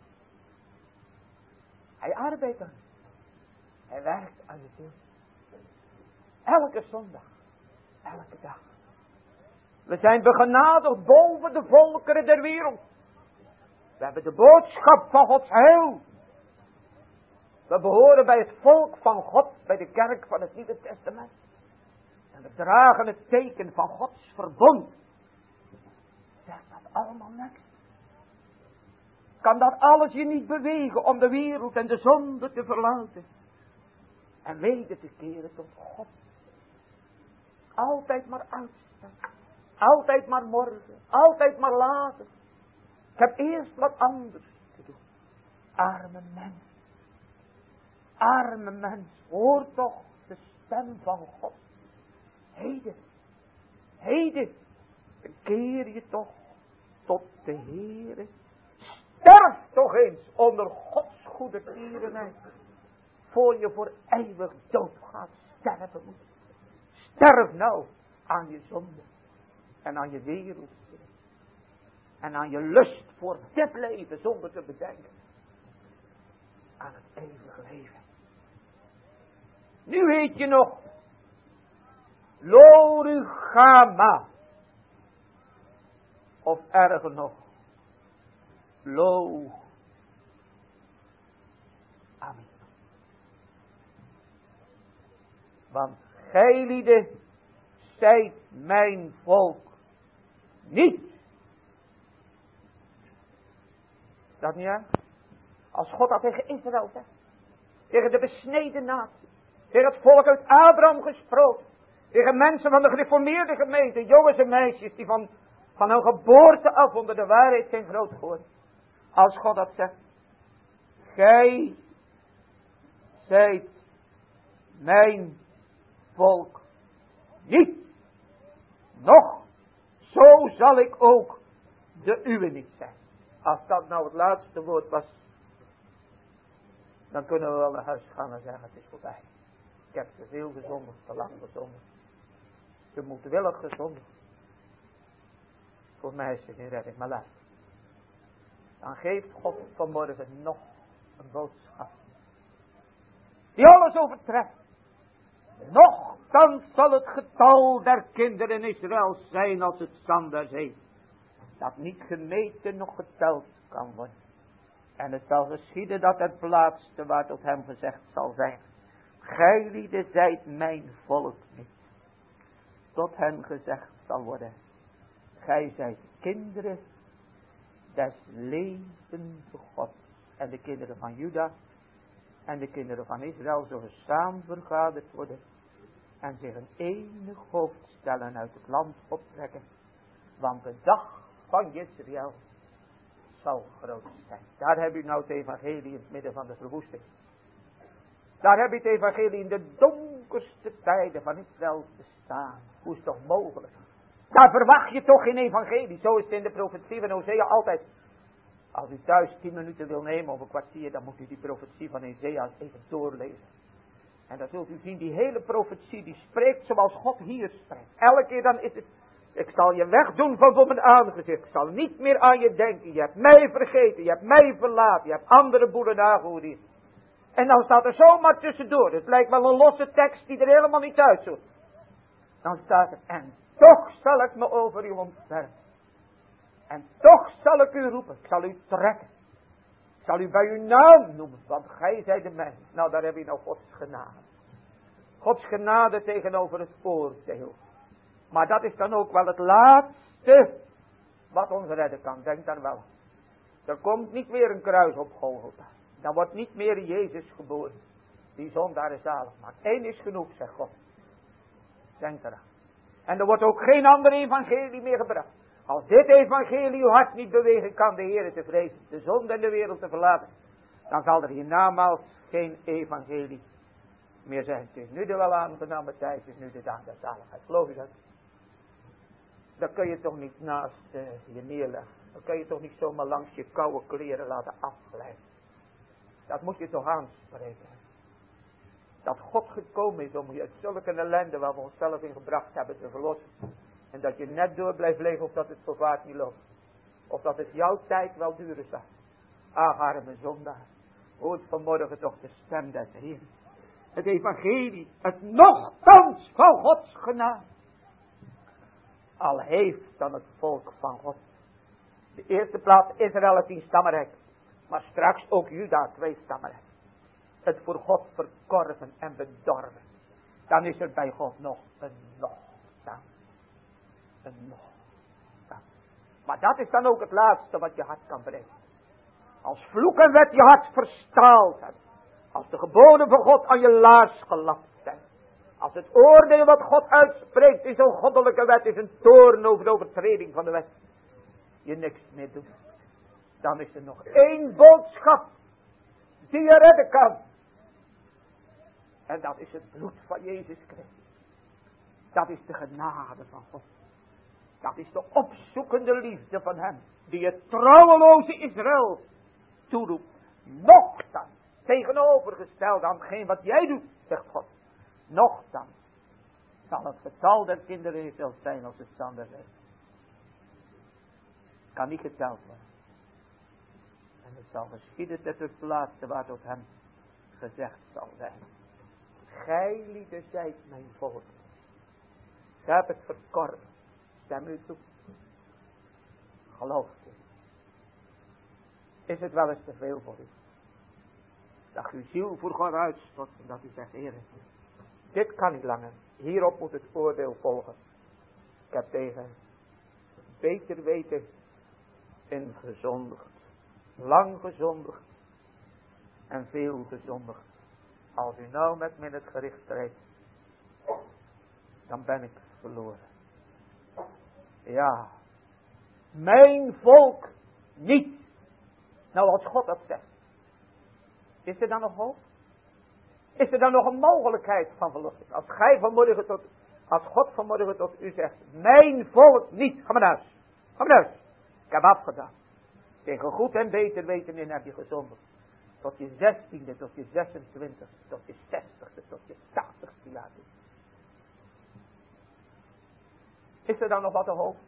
Hij arbeidt aan. Hij werkt aan je ziel. Elke zondag. Elke dag. We zijn begenadigd boven de volkeren der wereld. We hebben de boodschap van Gods heil. We behoren bij het volk van God, bij de kerk van het Nieuwe Testament. En we dragen het teken van Gods verbond. Zegt dat allemaal niks? Kan dat alles je niet bewegen om de wereld en de zonde te verlaten? En weder te keren tot God. Altijd maar uitstellen. Altijd maar morgen. Altijd maar later. Ik heb eerst wat anders te doen. Arme mens. Arme mens. Hoor toch de stem van God. Heden. Heden. Keer je toch tot de Heere. Sterf toch eens onder Gods goede tierenheid. Voor je voor eeuwig dood gaat sterven moet. Sterf nou aan je zonde. En aan je wereld. En aan je lust voor dit leven zonder te bedenken. Aan het eeuwige leven. Nu heet je nog. Lorugama. Of erger nog. Lo. Amen. Want gij lieden zijt mijn volk niet. Is dat niet aan? Als God dat tegen Israël zegt. Tegen de besneden natie. Tegen het volk uit Abraham gesproken. Tegen mensen van de gereformeerde gemeente. Jongens en meisjes die van, van hun geboorte af onder de waarheid zijn groot geworden. Als God dat zegt. Gij zijt mijn volk niet. Nog, zo zal ik ook de uwe niet zijn. Als dat nou het laatste woord was, dan kunnen we wel naar huis gaan en zeggen, het is voorbij. Ik heb te veel gezondigd, te lang gezondigd. Te moedwillig gezondigd. Voor mij is er geen redding, maar luister. Dan geeft God vanmorgen nog een boodschap. Die alles overtreft. Nochtans zal het getal der kinderen Israëls zijn als het zand der zee. Dat niet gemeten nog geteld kan worden. En het zal geschieden dat het plaatste waar tot hem gezegd zal zijn. Gij lieden zijt mijn volk niet. Tot hen gezegd zal worden. Gij zijt kinderen des levenden God. En de kinderen van Juda en de kinderen van Israël zullen samen vergaderd worden. En zich een enig hoofd stellen uit het land optrekken. Want de dag van Israël zal groot zijn. Daar heb u nou het evangelie in het midden van de verwoesting. Daar heb je het evangelie in de donkerste tijden van Israël te staan. Hoe is het toch mogelijk? Daar verwacht je toch geen evangelie. Zo is het in de profetie van Hosea altijd. Als u thuis tien minuten wil nemen of een kwartier, dan moet u die profetie van Hosea even doorlezen. En dan zult u zien, die hele profetie, die spreekt zoals God hier spreekt. Elke keer dan is het, ik zal je wegdoen van voor mijn aangezicht. Ik zal niet meer aan je denken. Je hebt mij vergeten, je hebt mij verlaten, je hebt andere boeren nagehoord. En dan staat er zomaar tussendoor. Het lijkt wel een losse tekst die er helemaal niet uitzoekt. Dan staat er, en toch zal ik me over u ontfermen. En toch zal ik u roepen, ik zal u trekken. Ik zal u bij uw naam noemen, want gij zijt de mens. Nou, daar heb je nou Gods genade. Gods genade tegenover het oordeel. Maar dat is dan ook wel het laatste wat ons redden kan. Denk daar wel. Er komt niet meer een kruis op Golgotha. Dan wordt niet meer Jezus geboren. Die zondaar is zalig maakt. Eén is genoeg, zegt God. Denk eraan. En er wordt ook geen ander evangelie meer gebracht. Als dit evangelie uw hart niet bewegen kan de Heer te vrezen, de zonde en de wereld te verlaten, dan zal er hiernamaals geen evangelie meer zijn. Het is nu de wel aangenomen tijd, het is nu de dag der zaligheid. Geloof je dat? Dat kun je toch niet naast uh, je neerleggen. Dat kun je toch niet zomaar langs je koude kleren laten afblijven. Dat moet je toch aanspreken. Dat God gekomen is om je uit zulke ellende waar we onszelf in gebracht hebben te verlossen. En dat je net door blijft leven of dat het zo vaart niet loopt. Of dat het jouw tijd wel duren zal. Ach, arme zondaar. Hoort vanmorgen toch de stem des Heeren. Het evangelie. Het nochtans van Gods genade. Al heeft dan het volk van God. De eerste plaats Israël het tien stammenrijk. Maar straks ook Juda twee stammenrijk. Het voor God verkorven en bedorven. Dan is er bij God nog een nochtans. Een nochtans. Maar dat is dan ook het laatste wat je hart kan breken. Als vloek en wet je hart verstaald hebben. Als de geboden van God aan je laars gelapt zijn. Als het oordeel wat God uitspreekt in zo'n goddelijke wet is een toorn over de overtreding van de wet. Je niks meer doet. Dan is er nog één boodschap die je redden kan. En dat is het bloed van Jezus Christus. Dat is de genade van God. Dat is de opzoekende liefde van hem. Die het trouweloze Israël toeroept. Nochtans. Tegenovergesteld aan hetgeen wat jij doet, zegt God. Nochtans zal het getal der kinderen Israël zijn als het zand der zee. Kan niet geteld worden. En het zal geschieden ter ter plaatse waar tot hem gezegd zal zijn. Gij lieden zijt mijn volk. Gij hebt het verkorven. Stem u toe. Geloof u. Is het wel eens te veel voor u? Dat uw ziel voor God uitstort en dat u zegt, Heer, dit kan niet langer. Hierop moet het oordeel volgen. Ik heb tegen beter weten in gezondigd. Lang gezondigd. En veel gezondigd. Als u nou met me in het gericht treedt, dan ben ik verloren. Ja, mijn volk niet. Nou, als God dat zegt, is er dan nog hoop? Is er dan nog een mogelijkheid van verlossing? Als gij vanmorgen tot, als God vanmorgen tot u zegt, mijn volk niet. Ga maar naar huis. Ga maar naar huis. Ik heb afgedaan. Tegen goed en beter weten in heb je gezondigd. Tot je zestiende, tot je zesentwintigste, tot je zestigste, tot je tachtigste jaar toe. Is er dan nog wat te hoop?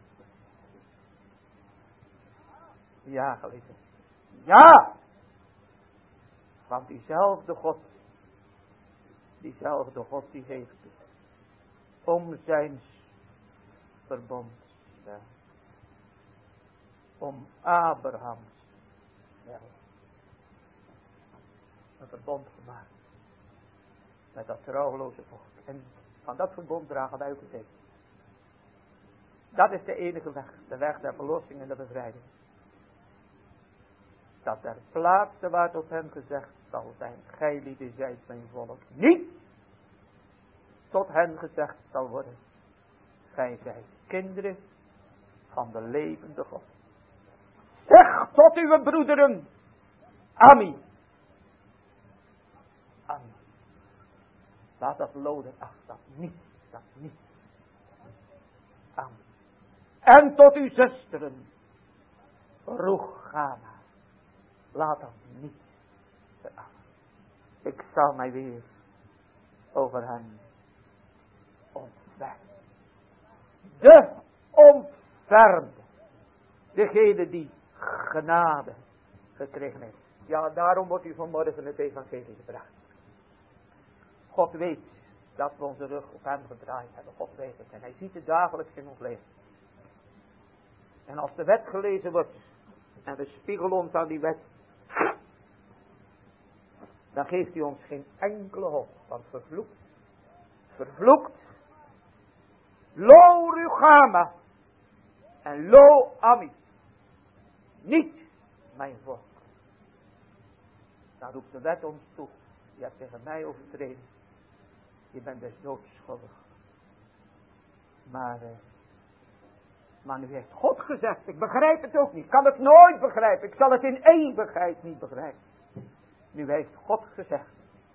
Ja, geliefde. Ja! Want diezelfde God, diezelfde God die heeft het. Om zijn verbond. Ja. Om Abrahams. Ja. Een verbond gemaakt. Met dat trouweloze volk. En van dat verbond dragen wij ook het teken. Dat is de enige weg. De weg der verlossing en de bevrijding. Dat ter plaatse waar tot hem gezegd zal zijn. Gij lieden zijt mijn volk. Niet tot hen gezegd zal worden. Gij zijt kinderen van de levende God. Zeg tot uw broederen. Amen. Amen. Laat dat loden af. Dat niet. Dat niet. Amen. En tot uw zusteren. Roegana. Laat dat niet. Ik zal mij weer over hen ontfermt. De ontfermde. Degene die genade gekregen heeft. Ja, daarom wordt u vanmorgen het evangelie gebracht. God weet dat we onze rug op hem gedraaid hebben. God weet het. En hij ziet het dagelijks in ons leven. En als de wet gelezen wordt. En we spiegelen ons aan die wet. Dan geeft hij ons geen enkele hoop. Want vervloekt. Vervloekt. Lo Rugama. En lo Ami. Niet mijn volk. Dan roept de wet ons toe. Je hebt tegen mij overtreden. Je bent des doods schuldig. Maar, uh, maar nu heeft God gezegd. Ik begrijp het ook niet. Ik kan het nooit begrijpen. Ik zal het in eeuwigheid niet begrijpen. Nu heeft God gezegd.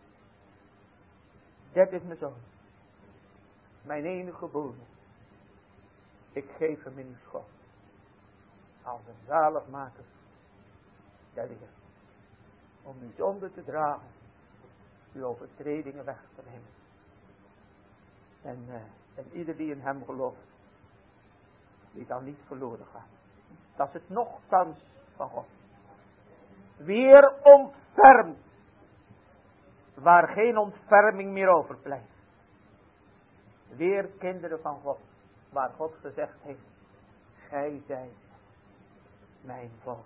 Dit is mijn zoon. Mijn enige geboren. Ik geef hem in uw schot. Als een zaligmaker. Der Heer. Om uw zonde te dragen. Uw overtredingen weg te nemen. En, uh, en ieder die in hem gelooft. Die dan niet verloren gaat. Dat is het nochtans van God. Weer ontfermd. Waar geen ontferming meer overblijft. Weer kinderen van God. Waar God gezegd heeft. Gij zijt mijn volk.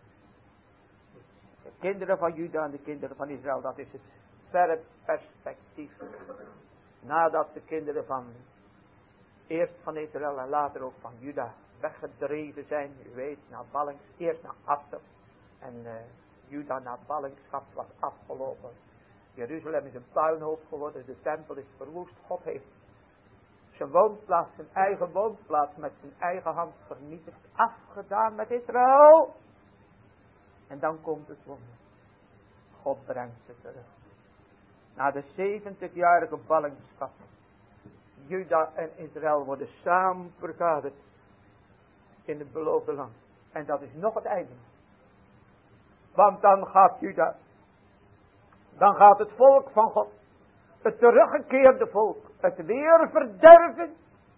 De kinderen van Juda en de kinderen van Israël. Dat is het verre perspectief. Nadat de kinderen van. Eerst van Israël en later ook van Juda. Weggedreven zijn. U weet naar ballings. Eerst naar Asser. En uh, Juda naar ballingschap was afgelopen. Jeruzalem is een puinhoop geworden. De tempel is verwoest. God heeft zijn woonplaats, zijn eigen woonplaats met zijn eigen hand vernietigd. Afgedaan met Israël. En dan komt het wonder. God brengt ze terug. Na de zeventigjarige ballingschap. Juda en Israël worden samen vergaderd. In het beloofde land. En dat is nog het einde. Want dan gaat Juda. Dan gaat het volk van God. Het teruggekeerde volk. Het weer verderven.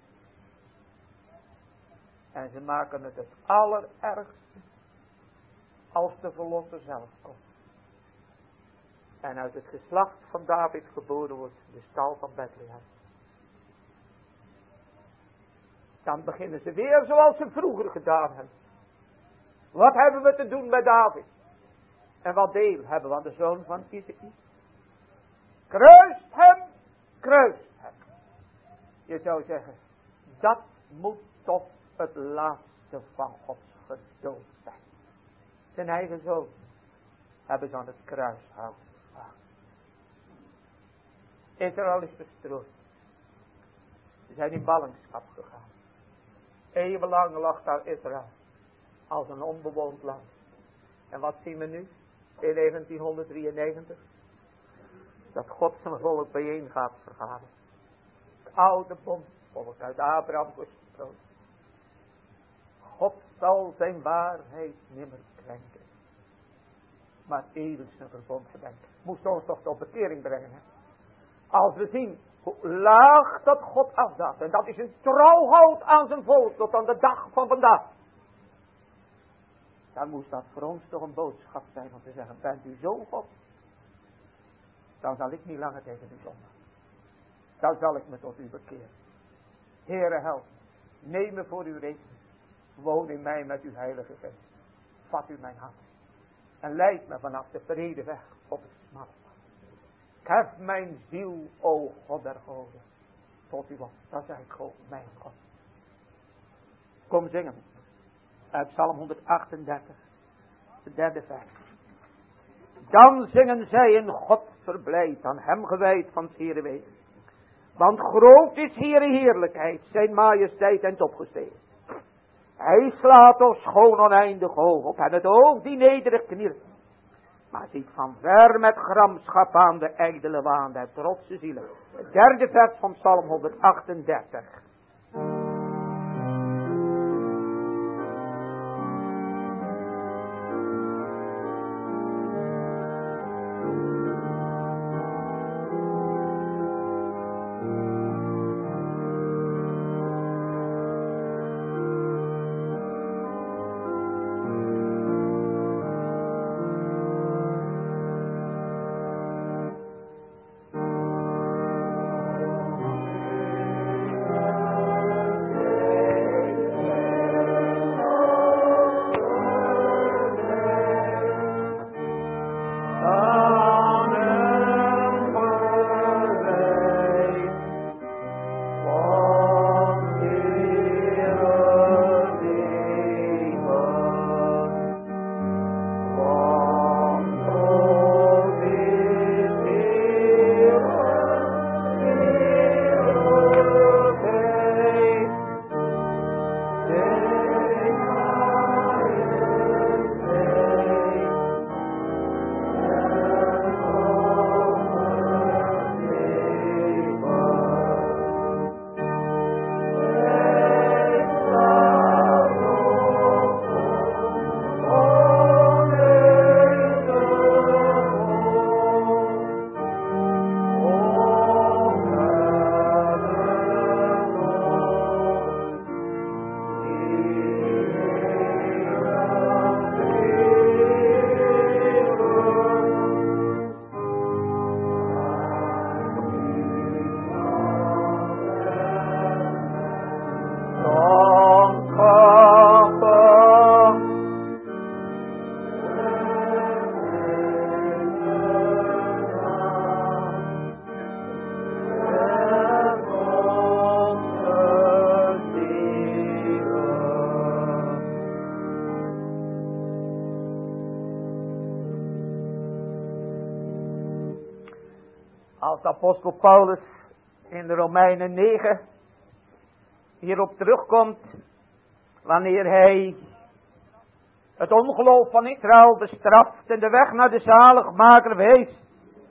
En ze maken het het allerergste. Als de verlosser zelf komt. En uit het geslacht van David geboren wordt. De stal van Bethlehem. Dan beginnen ze weer zoals ze vroeger gedaan hebben. Wat hebben we te doen met David? En wat deel hebben we aan de zoon van Isaïe? Kruist hem, kruist hem. Je zou zeggen, dat moet toch het laatste van Gods geduld zijn. Zijn eigen zoon hebben ze aan het kruis gehouden. Israël is verstrooid. Ze zijn in ballingschap gegaan. Eeuwenlang lag daar Israël als een onbewoond land. En wat zien we nu? In negentienhonderddrieënnegentig. Dat God zijn volk bijeen gaat vergaderen. Het oude bondvolk uit Abraham gesproken. God zal zijn waarheid nimmer krenken. Maar eeuwig zijn verbond gedenken. Moest ons toch tot bekering brengen. Hè? Als we zien hoe laag dat God afdaalt. En dat is een trouwhoud aan zijn volk tot aan de dag van vandaag. Dan moest dat voor ons toch een boodschap zijn om te zeggen, bent u zo God? Dan zal ik niet langer tegen u zondigen. Dan zal ik me tot u bekeren. Heere help, neem me voor uw rekening. Woon in mij met uw heilige geest. Vat u mijn hand. En leid me vanaf de brede weg op het smalle pad. Hef mijn ziel, o God der goden, tot u op. Dan zeg ik gewoon, mijn God. Kom zingen. Uit Psalm honderdachtendertig, de derde vers. Dan zingen zij in God verblijd, aan hem gewijd van het Heere weet. Want groot is Heere heerlijkheid, zijn majesteit en opgestegen. Hij slaat ons schoon oneindig hoog op en het oog die nederig knielt. Maar ziet van ver met gramschap aan de ijdele waan der trotse zielen. Het derde vers van Psalm honderdachtendertig. Als de apostel Paulus in de Romeinen negen hierop terugkomt, wanneer hij het ongeloof van Israël bestraft en de weg naar de zaligmaker wees,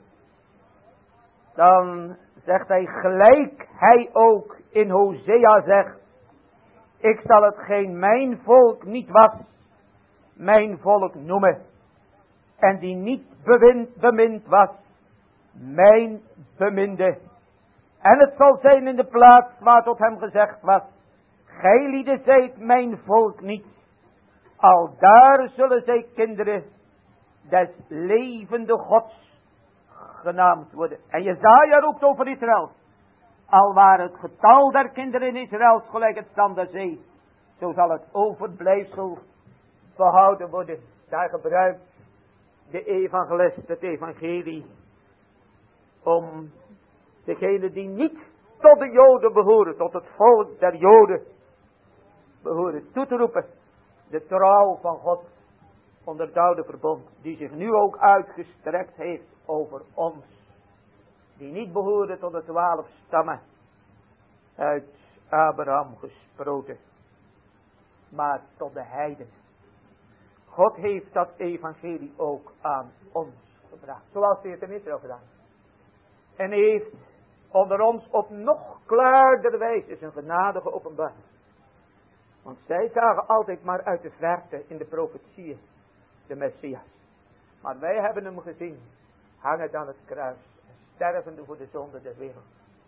dan zegt hij gelijk hij ook in Hosea zegt, ik zal het geen mijn volk niet was, mijn volk noemen, en die niet bewind, bemind was, mijn beminde. En het zal zijn in de plaats waar tot hem gezegd was, gij lieden zijt mijn volk niet, al daar zullen zij kinderen des levende Gods genaamd worden. En Jesaja roept over Israël, al waar het getal der kinderen in Israël gelijk het zand der zee, zo zal het overblijfsel behouden worden. Daar gebruikt de evangelist het evangelie om degenen die niet tot de Joden behoren, tot het volk der Joden behoren, toe te roepen. De trouw van God onder het oude verbond, die zich nu ook uitgestrekt heeft over ons, die niet behoren tot de twaalf stammen uit Abraham gesproten, maar tot de heiden. God heeft dat evangelie ook aan ons gebracht, zoals hij het in Israël gedaan heeft. En heeft onder ons op nog klaardere wijze zijn genade geopenbaard. Want zij zagen altijd maar uit de verte in de profetieën de Messias. Maar wij hebben hem gezien, hangend aan het kruis, stervende voor de zonde der wereld.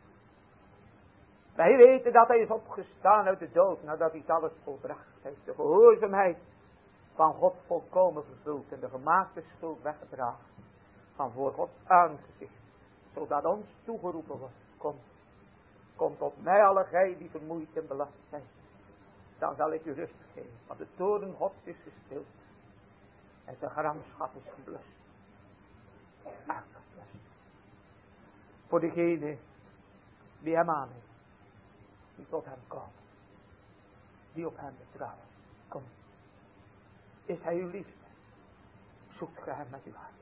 Wij weten dat hij is opgestaan uit de dood, nadat hij het alles volbracht. Hij heeft de gehoorzaamheid van God volkomen vervuld en de gemaakte schuld weggedragen van voor Gods aangezicht. Zodat ons toegeroepen wordt, kom, kom tot mij alle gij die vermoeid en belast zijn. Dan zal ik u rust geven, want de toorn Gods is gestild. En de gramschap is geblust. Uitgeblust. Voor degene die hem aanneemt. Die tot hem komen. Die op hem betrouwen. Kom. Is hij uw liefde? Zoekt gij hem met uw hart.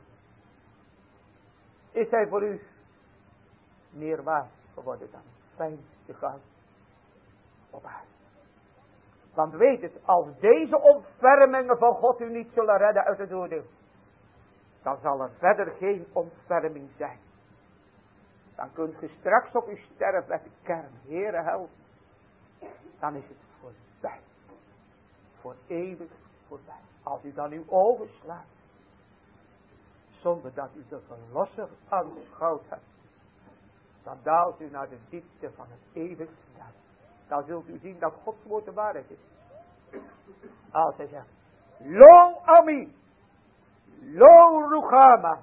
Is hij voor u meer waard geworden dan het fijnste goud op aarde? Want weet het, als deze ontfermingen van God u niet zullen redden uit het oordeel, dan zal er verder geen ontferming zijn. Dan kunt u straks op uw sterfbed kern, Heere help, dan is het voorbij. Voor eeuwig voorbij. Als u dan uw ogen slaat, zonder dat u de verlosser aanschouwd hebt, dan daalt u naar de diepte van het eeuwig duister. Dan zult u zien dat Gods woord de waarheid is. Als hij zegt, Lo Ami, Lo Ruchama,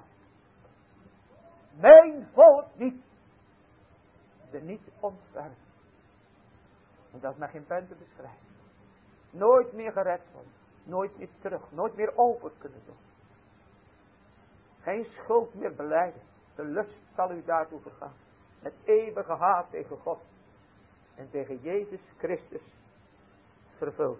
mijn volk niet, de niet ontfermt. En dat is met geen pen te beschrijven. Nooit meer gered worden, nooit meer terug, nooit meer over kunnen doen. Geen schuld meer belijden, de lust zal u daartoe vergaan. Met eeuwige haat tegen God en tegen Jezus Christus vervuld.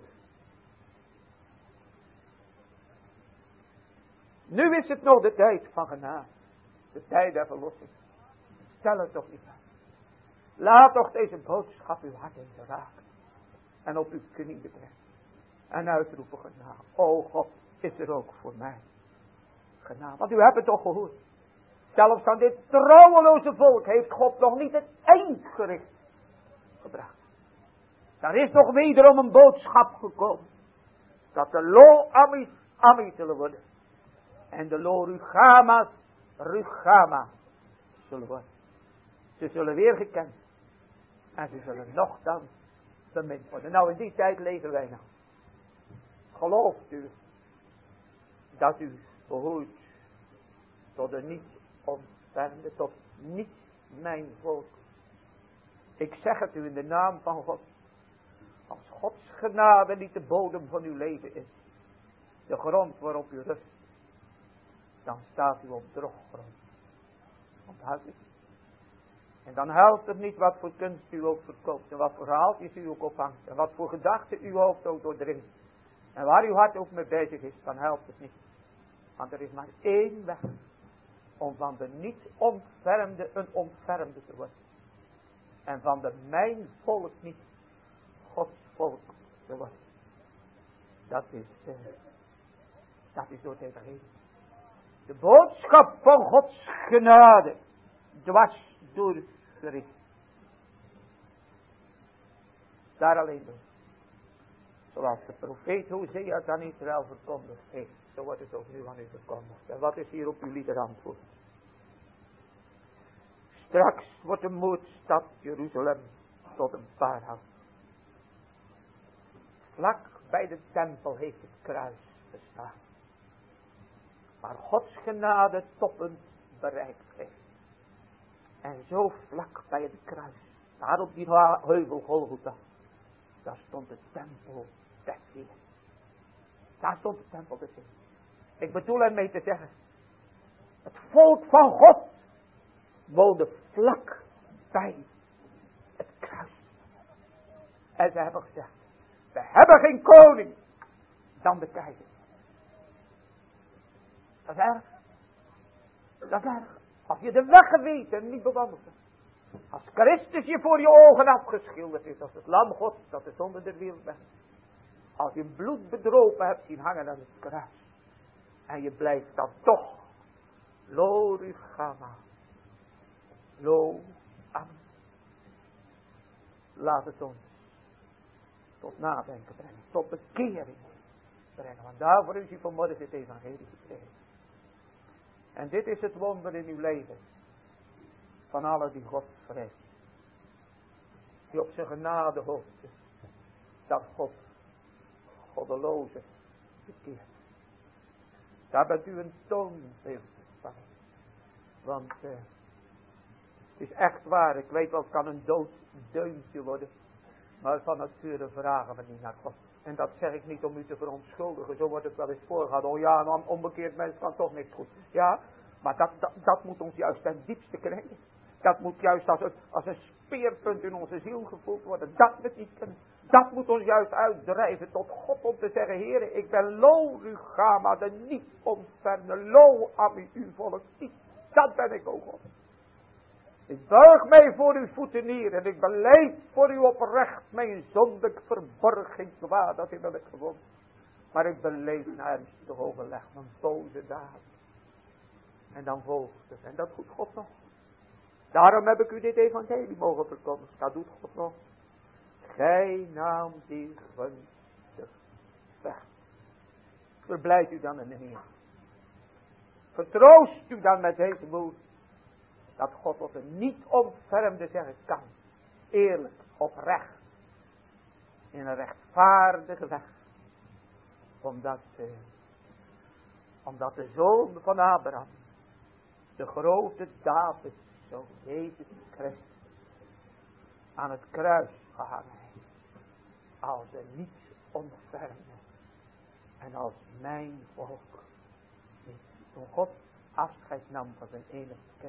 Nu is het nog de tijd van genade. De tijd der verlossing. Stel het toch niet aan. Laat toch deze boodschap uw hart in raken. En op uw knie betrekken. En uitroepen genade. O God, is er ook voor mij genade. Want u hebt het toch gehoord. Zelfs aan dit trouweloze volk heeft God nog niet het eindgericht gebracht. Er is nog wederom een boodschap gekomen. Dat de lo amis ami zullen worden. En de lo ruchama's ruchama zullen worden. Ze zullen weer gekend. En ze zullen nogthans bemind worden. Nou, in die tijd leven wij nou. Gelooft u dat u behoort tot de niet ontfermde, tot niet mijn volk. Ik zeg het u in de naam van God. Als Gods genade niet de bodem van uw leven is, de grond waarop u rust, dan staat u op droggrond. Onthoud het. En dan helpt het niet wat voor kunst u ook verkoopt, en wat voor haaltjes u ook ophangt, en wat voor gedachten uw hoofd ook doordringt. En waar uw hart ook mee bezig is, dan helpt het niet. Want er is maar één weg. om van de niet ontfermde een ontfermde te worden. En van de mijn volk niet Gods volk te worden. Dat is, uh, dat is door het evangelie. De boodschap van Gods genade. Dwars doorgericht. Daar alleen door. Zoals de profeet Hosea het aan Israël verkondigd heeft. Zo wordt het ook nu aan u verkondigd. En wat is hier op uw lieder antwoord? Straks wordt de moordstad Jeruzalem tot een paarhout. Vlak bij de tempel heeft het kruis gestaan. Waar Gods genade toppen bereikt heeft. En zo vlak bij het kruis. Daar op die heuvel Golgotha. Daar stond de tempel des Heeren. Daar stond de tempel des Heeren. Ik bedoel ermee te zeggen. Het volk van God woonde vlak bij het kruis. En ze hebben gezegd. We hebben geen koning dan de keizer. Dat is erg. Dat is erg. Als je de weg geweten en niet bewandeld hebt. Als Christus je voor je ogen afgeschilderd is. Als het lam Gods dat de zonde der wereld bent. Als je bloed bedropen hebt zien hangen aan het kruis. En je blijft dan toch. Lo Rugama. Lo Am. Laat het ons tot nadenken brengen. Tot bekering brengen. Want daarvoor is u vanmorgen het evangelie gekregen. En dit is het wonder in uw leven. Van alle die God vreest. Die op zijn genade hoopt. Dat God goddeloze bekeert. Daar bent u een toonbeeld van. Want uh, het is echt waar. Ik weet wel, het kan een dood deuntje worden. Maar van nature vragen we niet naar God. En dat zeg ik niet om u te verontschuldigen. Zo wordt het wel eens voorgegaan. Oh ja, een onbekeerd mens kan toch niks goed. Ja, maar dat, dat, dat moet ons juist ten diepste krijgen. Dat moet juist als een, als een speerpunt in onze ziel gevoeld worden. Dat we het niet kunnen. Dat moet ons juist uitdrijven tot God om te zeggen. Heere, ik ben lo Rugama, de niet ontferne. Lo Ami, uw volk niet. Dat ben ik, o God. Ik buig mij voor uw voeten neer. En ik beleid voor u oprecht mijn zondig verborgen kwaad dat ik heb gevonden. Maar ik beleid naar ernstig overleg mijn boze daden. En dan volgt het. En dat doet God nog. Daarom heb ik u dit evangelie mogen verkondigen. Dat doet God nog. Gij naam die gunstig weg. Verblijd u dan in de Heer. Vertroost u dan met deze woord. Dat God tot een niet ontfermde zeggen kan. Eerlijk, oprecht. In een rechtvaardige weg. Omdat, eh, omdat de zoon van Abraham. De grote David. Zo Jezus Christus. Aan het kruis gehangen heeft. Als een niet ontfermde. En als mijn volk. Toen God afscheid nam van zijn enige kind.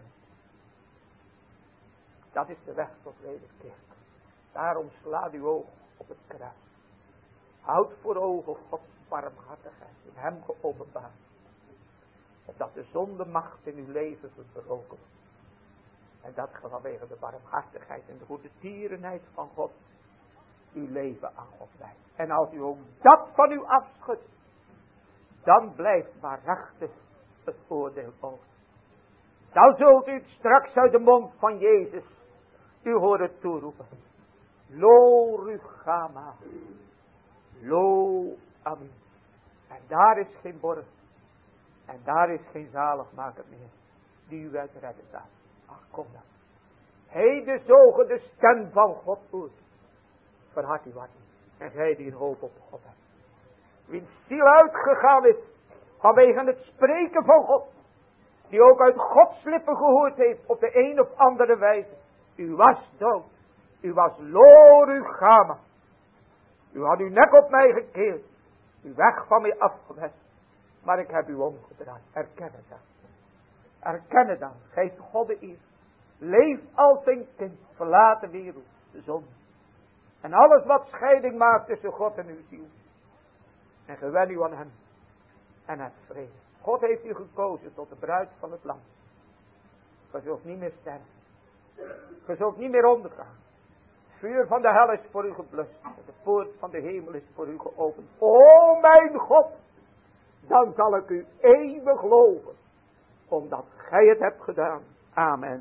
Dat is de weg tot wederkeer. Daarom slaat uw oog op het kruis. Houd voor ogen Gods barmhartigheid in hem geopenbaard. Opdat de zonde macht in uw leven verbroken wordt. En dat vanwege de barmhartigheid en de goedertierenheid van God uw leven aan God wijdt. En als u ook dat van u afschudt, dan blijft waarachtig het oordeel over. Dan zult u het straks uit de mond van Jezus u horen toeroepen. Lo Rugama. Lo Ami. En daar is geen borg. En daar is geen zaligmaker meer. Die u uit redden staat. Ach, kom dan. Heden zogen de stem van God voert. Verhard u wat niet. En gij die een hoop op God hebt. Wiens ziel uitgegaan is. Vanwege het spreken van God. Die ook uit Gods lippen gehoord heeft. Op de een of andere wijze. U was dood. U was lo Rugama. U had uw nek op mij gekeerd. Uw weg van mij afgewend. Maar ik heb u omgedraaid. Erken het dan. Erken het dan. Geef God de eer. Leef als een kind. Verlaat de wereld. De zon. En alles wat scheiding maakt tussen God en uw ziel. En gewen u aan hem. En heb vrede. God heeft u gekozen tot de bruid van het lam. Je zult niet meer sterven. Je zult niet meer ondergaan. Het vuur van de hel is voor u geblust. De poort van de hemel is voor u geopend. O mijn God. Dan zal ik u eeuwig geloven. Omdat gij het hebt gedaan. Amen.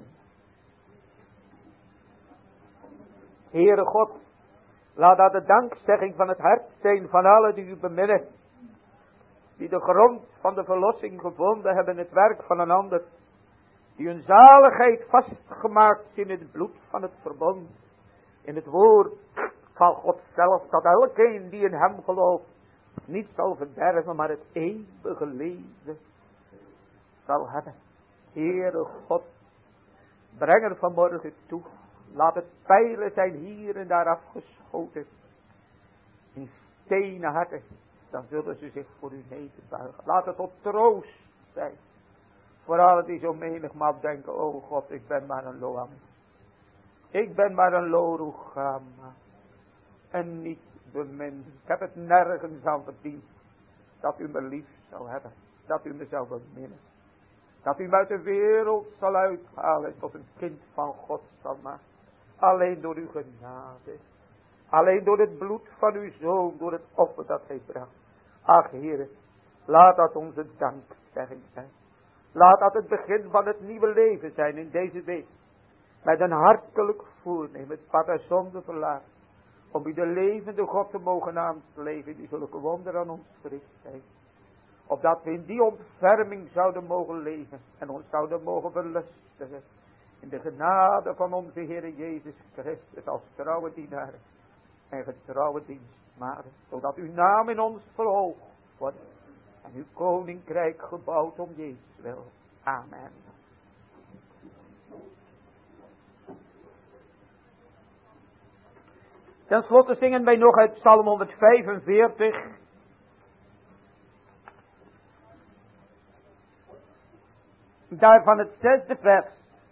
Heere God. Laat dat de dankzegging van het hart zijn van allen die u beminnen. Die de grond van de verlossing gevonden hebben in het werk van een ander. Die hun zaligheid vastgemaakt in het bloed van het verbond. In het woord van God zelf. Dat elkeen die in hem gelooft. Niet zal verderven maar het eeuwige leven zal hebben. Heere God. Breng er vanmorgen toe. Laat het pijlen zijn hier en daar afgeschoten. In stenen harten. Dan zullen ze zich voor u nederbuigen. Laat het tot troost zijn. Voor allen die zo menigmaal denken. Oh God, ik ben maar een Loam. Ik ben maar een Lorugama. En niet bemind. Ik heb het nergens aan verdiend. Dat u me lief zou hebben. Dat u me zou beminnen. Dat u me uit de wereld zal uithalen. En tot een kind van God zal maken. Alleen door uw genade. Alleen door het bloed van uw zoon. Door het offer dat hij bracht. Ach Heere. Laat dat onze dankzegging zijn. Laat dat het begin van het nieuwe leven zijn in deze week. Met een hartelijk voornemen. Het pad der zonde verlaten. Om u de levende God te mogen aansleven. Die zulke wonderen aan ons verricht zijn. Opdat we in die ontferming zouden mogen leven. En ons zouden mogen verlustigen. In de genade van onze Heer Jezus Christus. Als trouwe dienaar. En getrouwe dienstmaagden. Zodat uw naam in ons verhoogd wordt. En uw koninkrijk gebouwd om Jezus wil. Amen. Ten slotte zingen wij nog uit Psalm honderdvijfenveertig. Daarvan het zesde vers.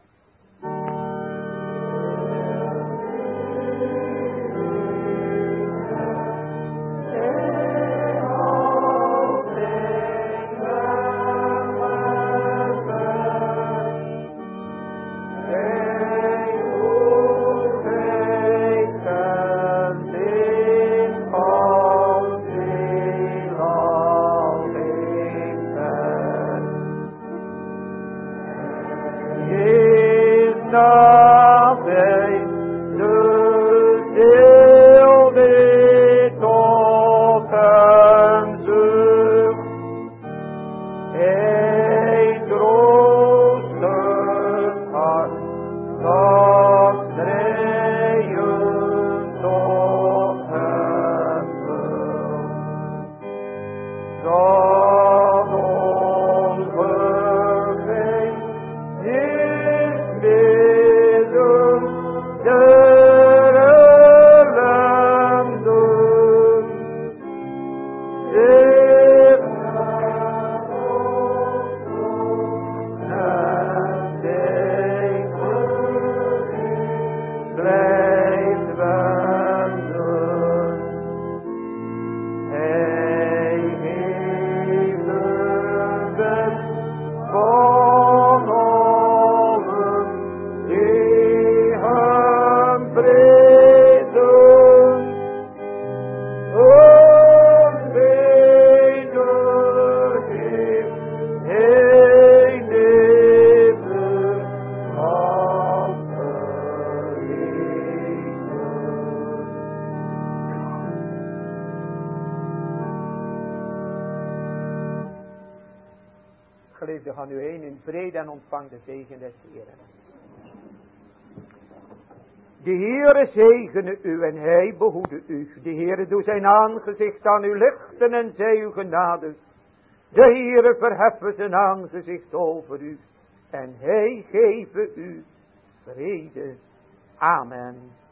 Geliefde, gaan u heen in vrede en ontvang de zegen des Heeren. De Heere zegene u en hij behoede u. De Heere doe zijn aangezicht aan u lichten en zij u genadig. De Heere verheffen zijn aangezicht over u en hij geven u vrede. Amen.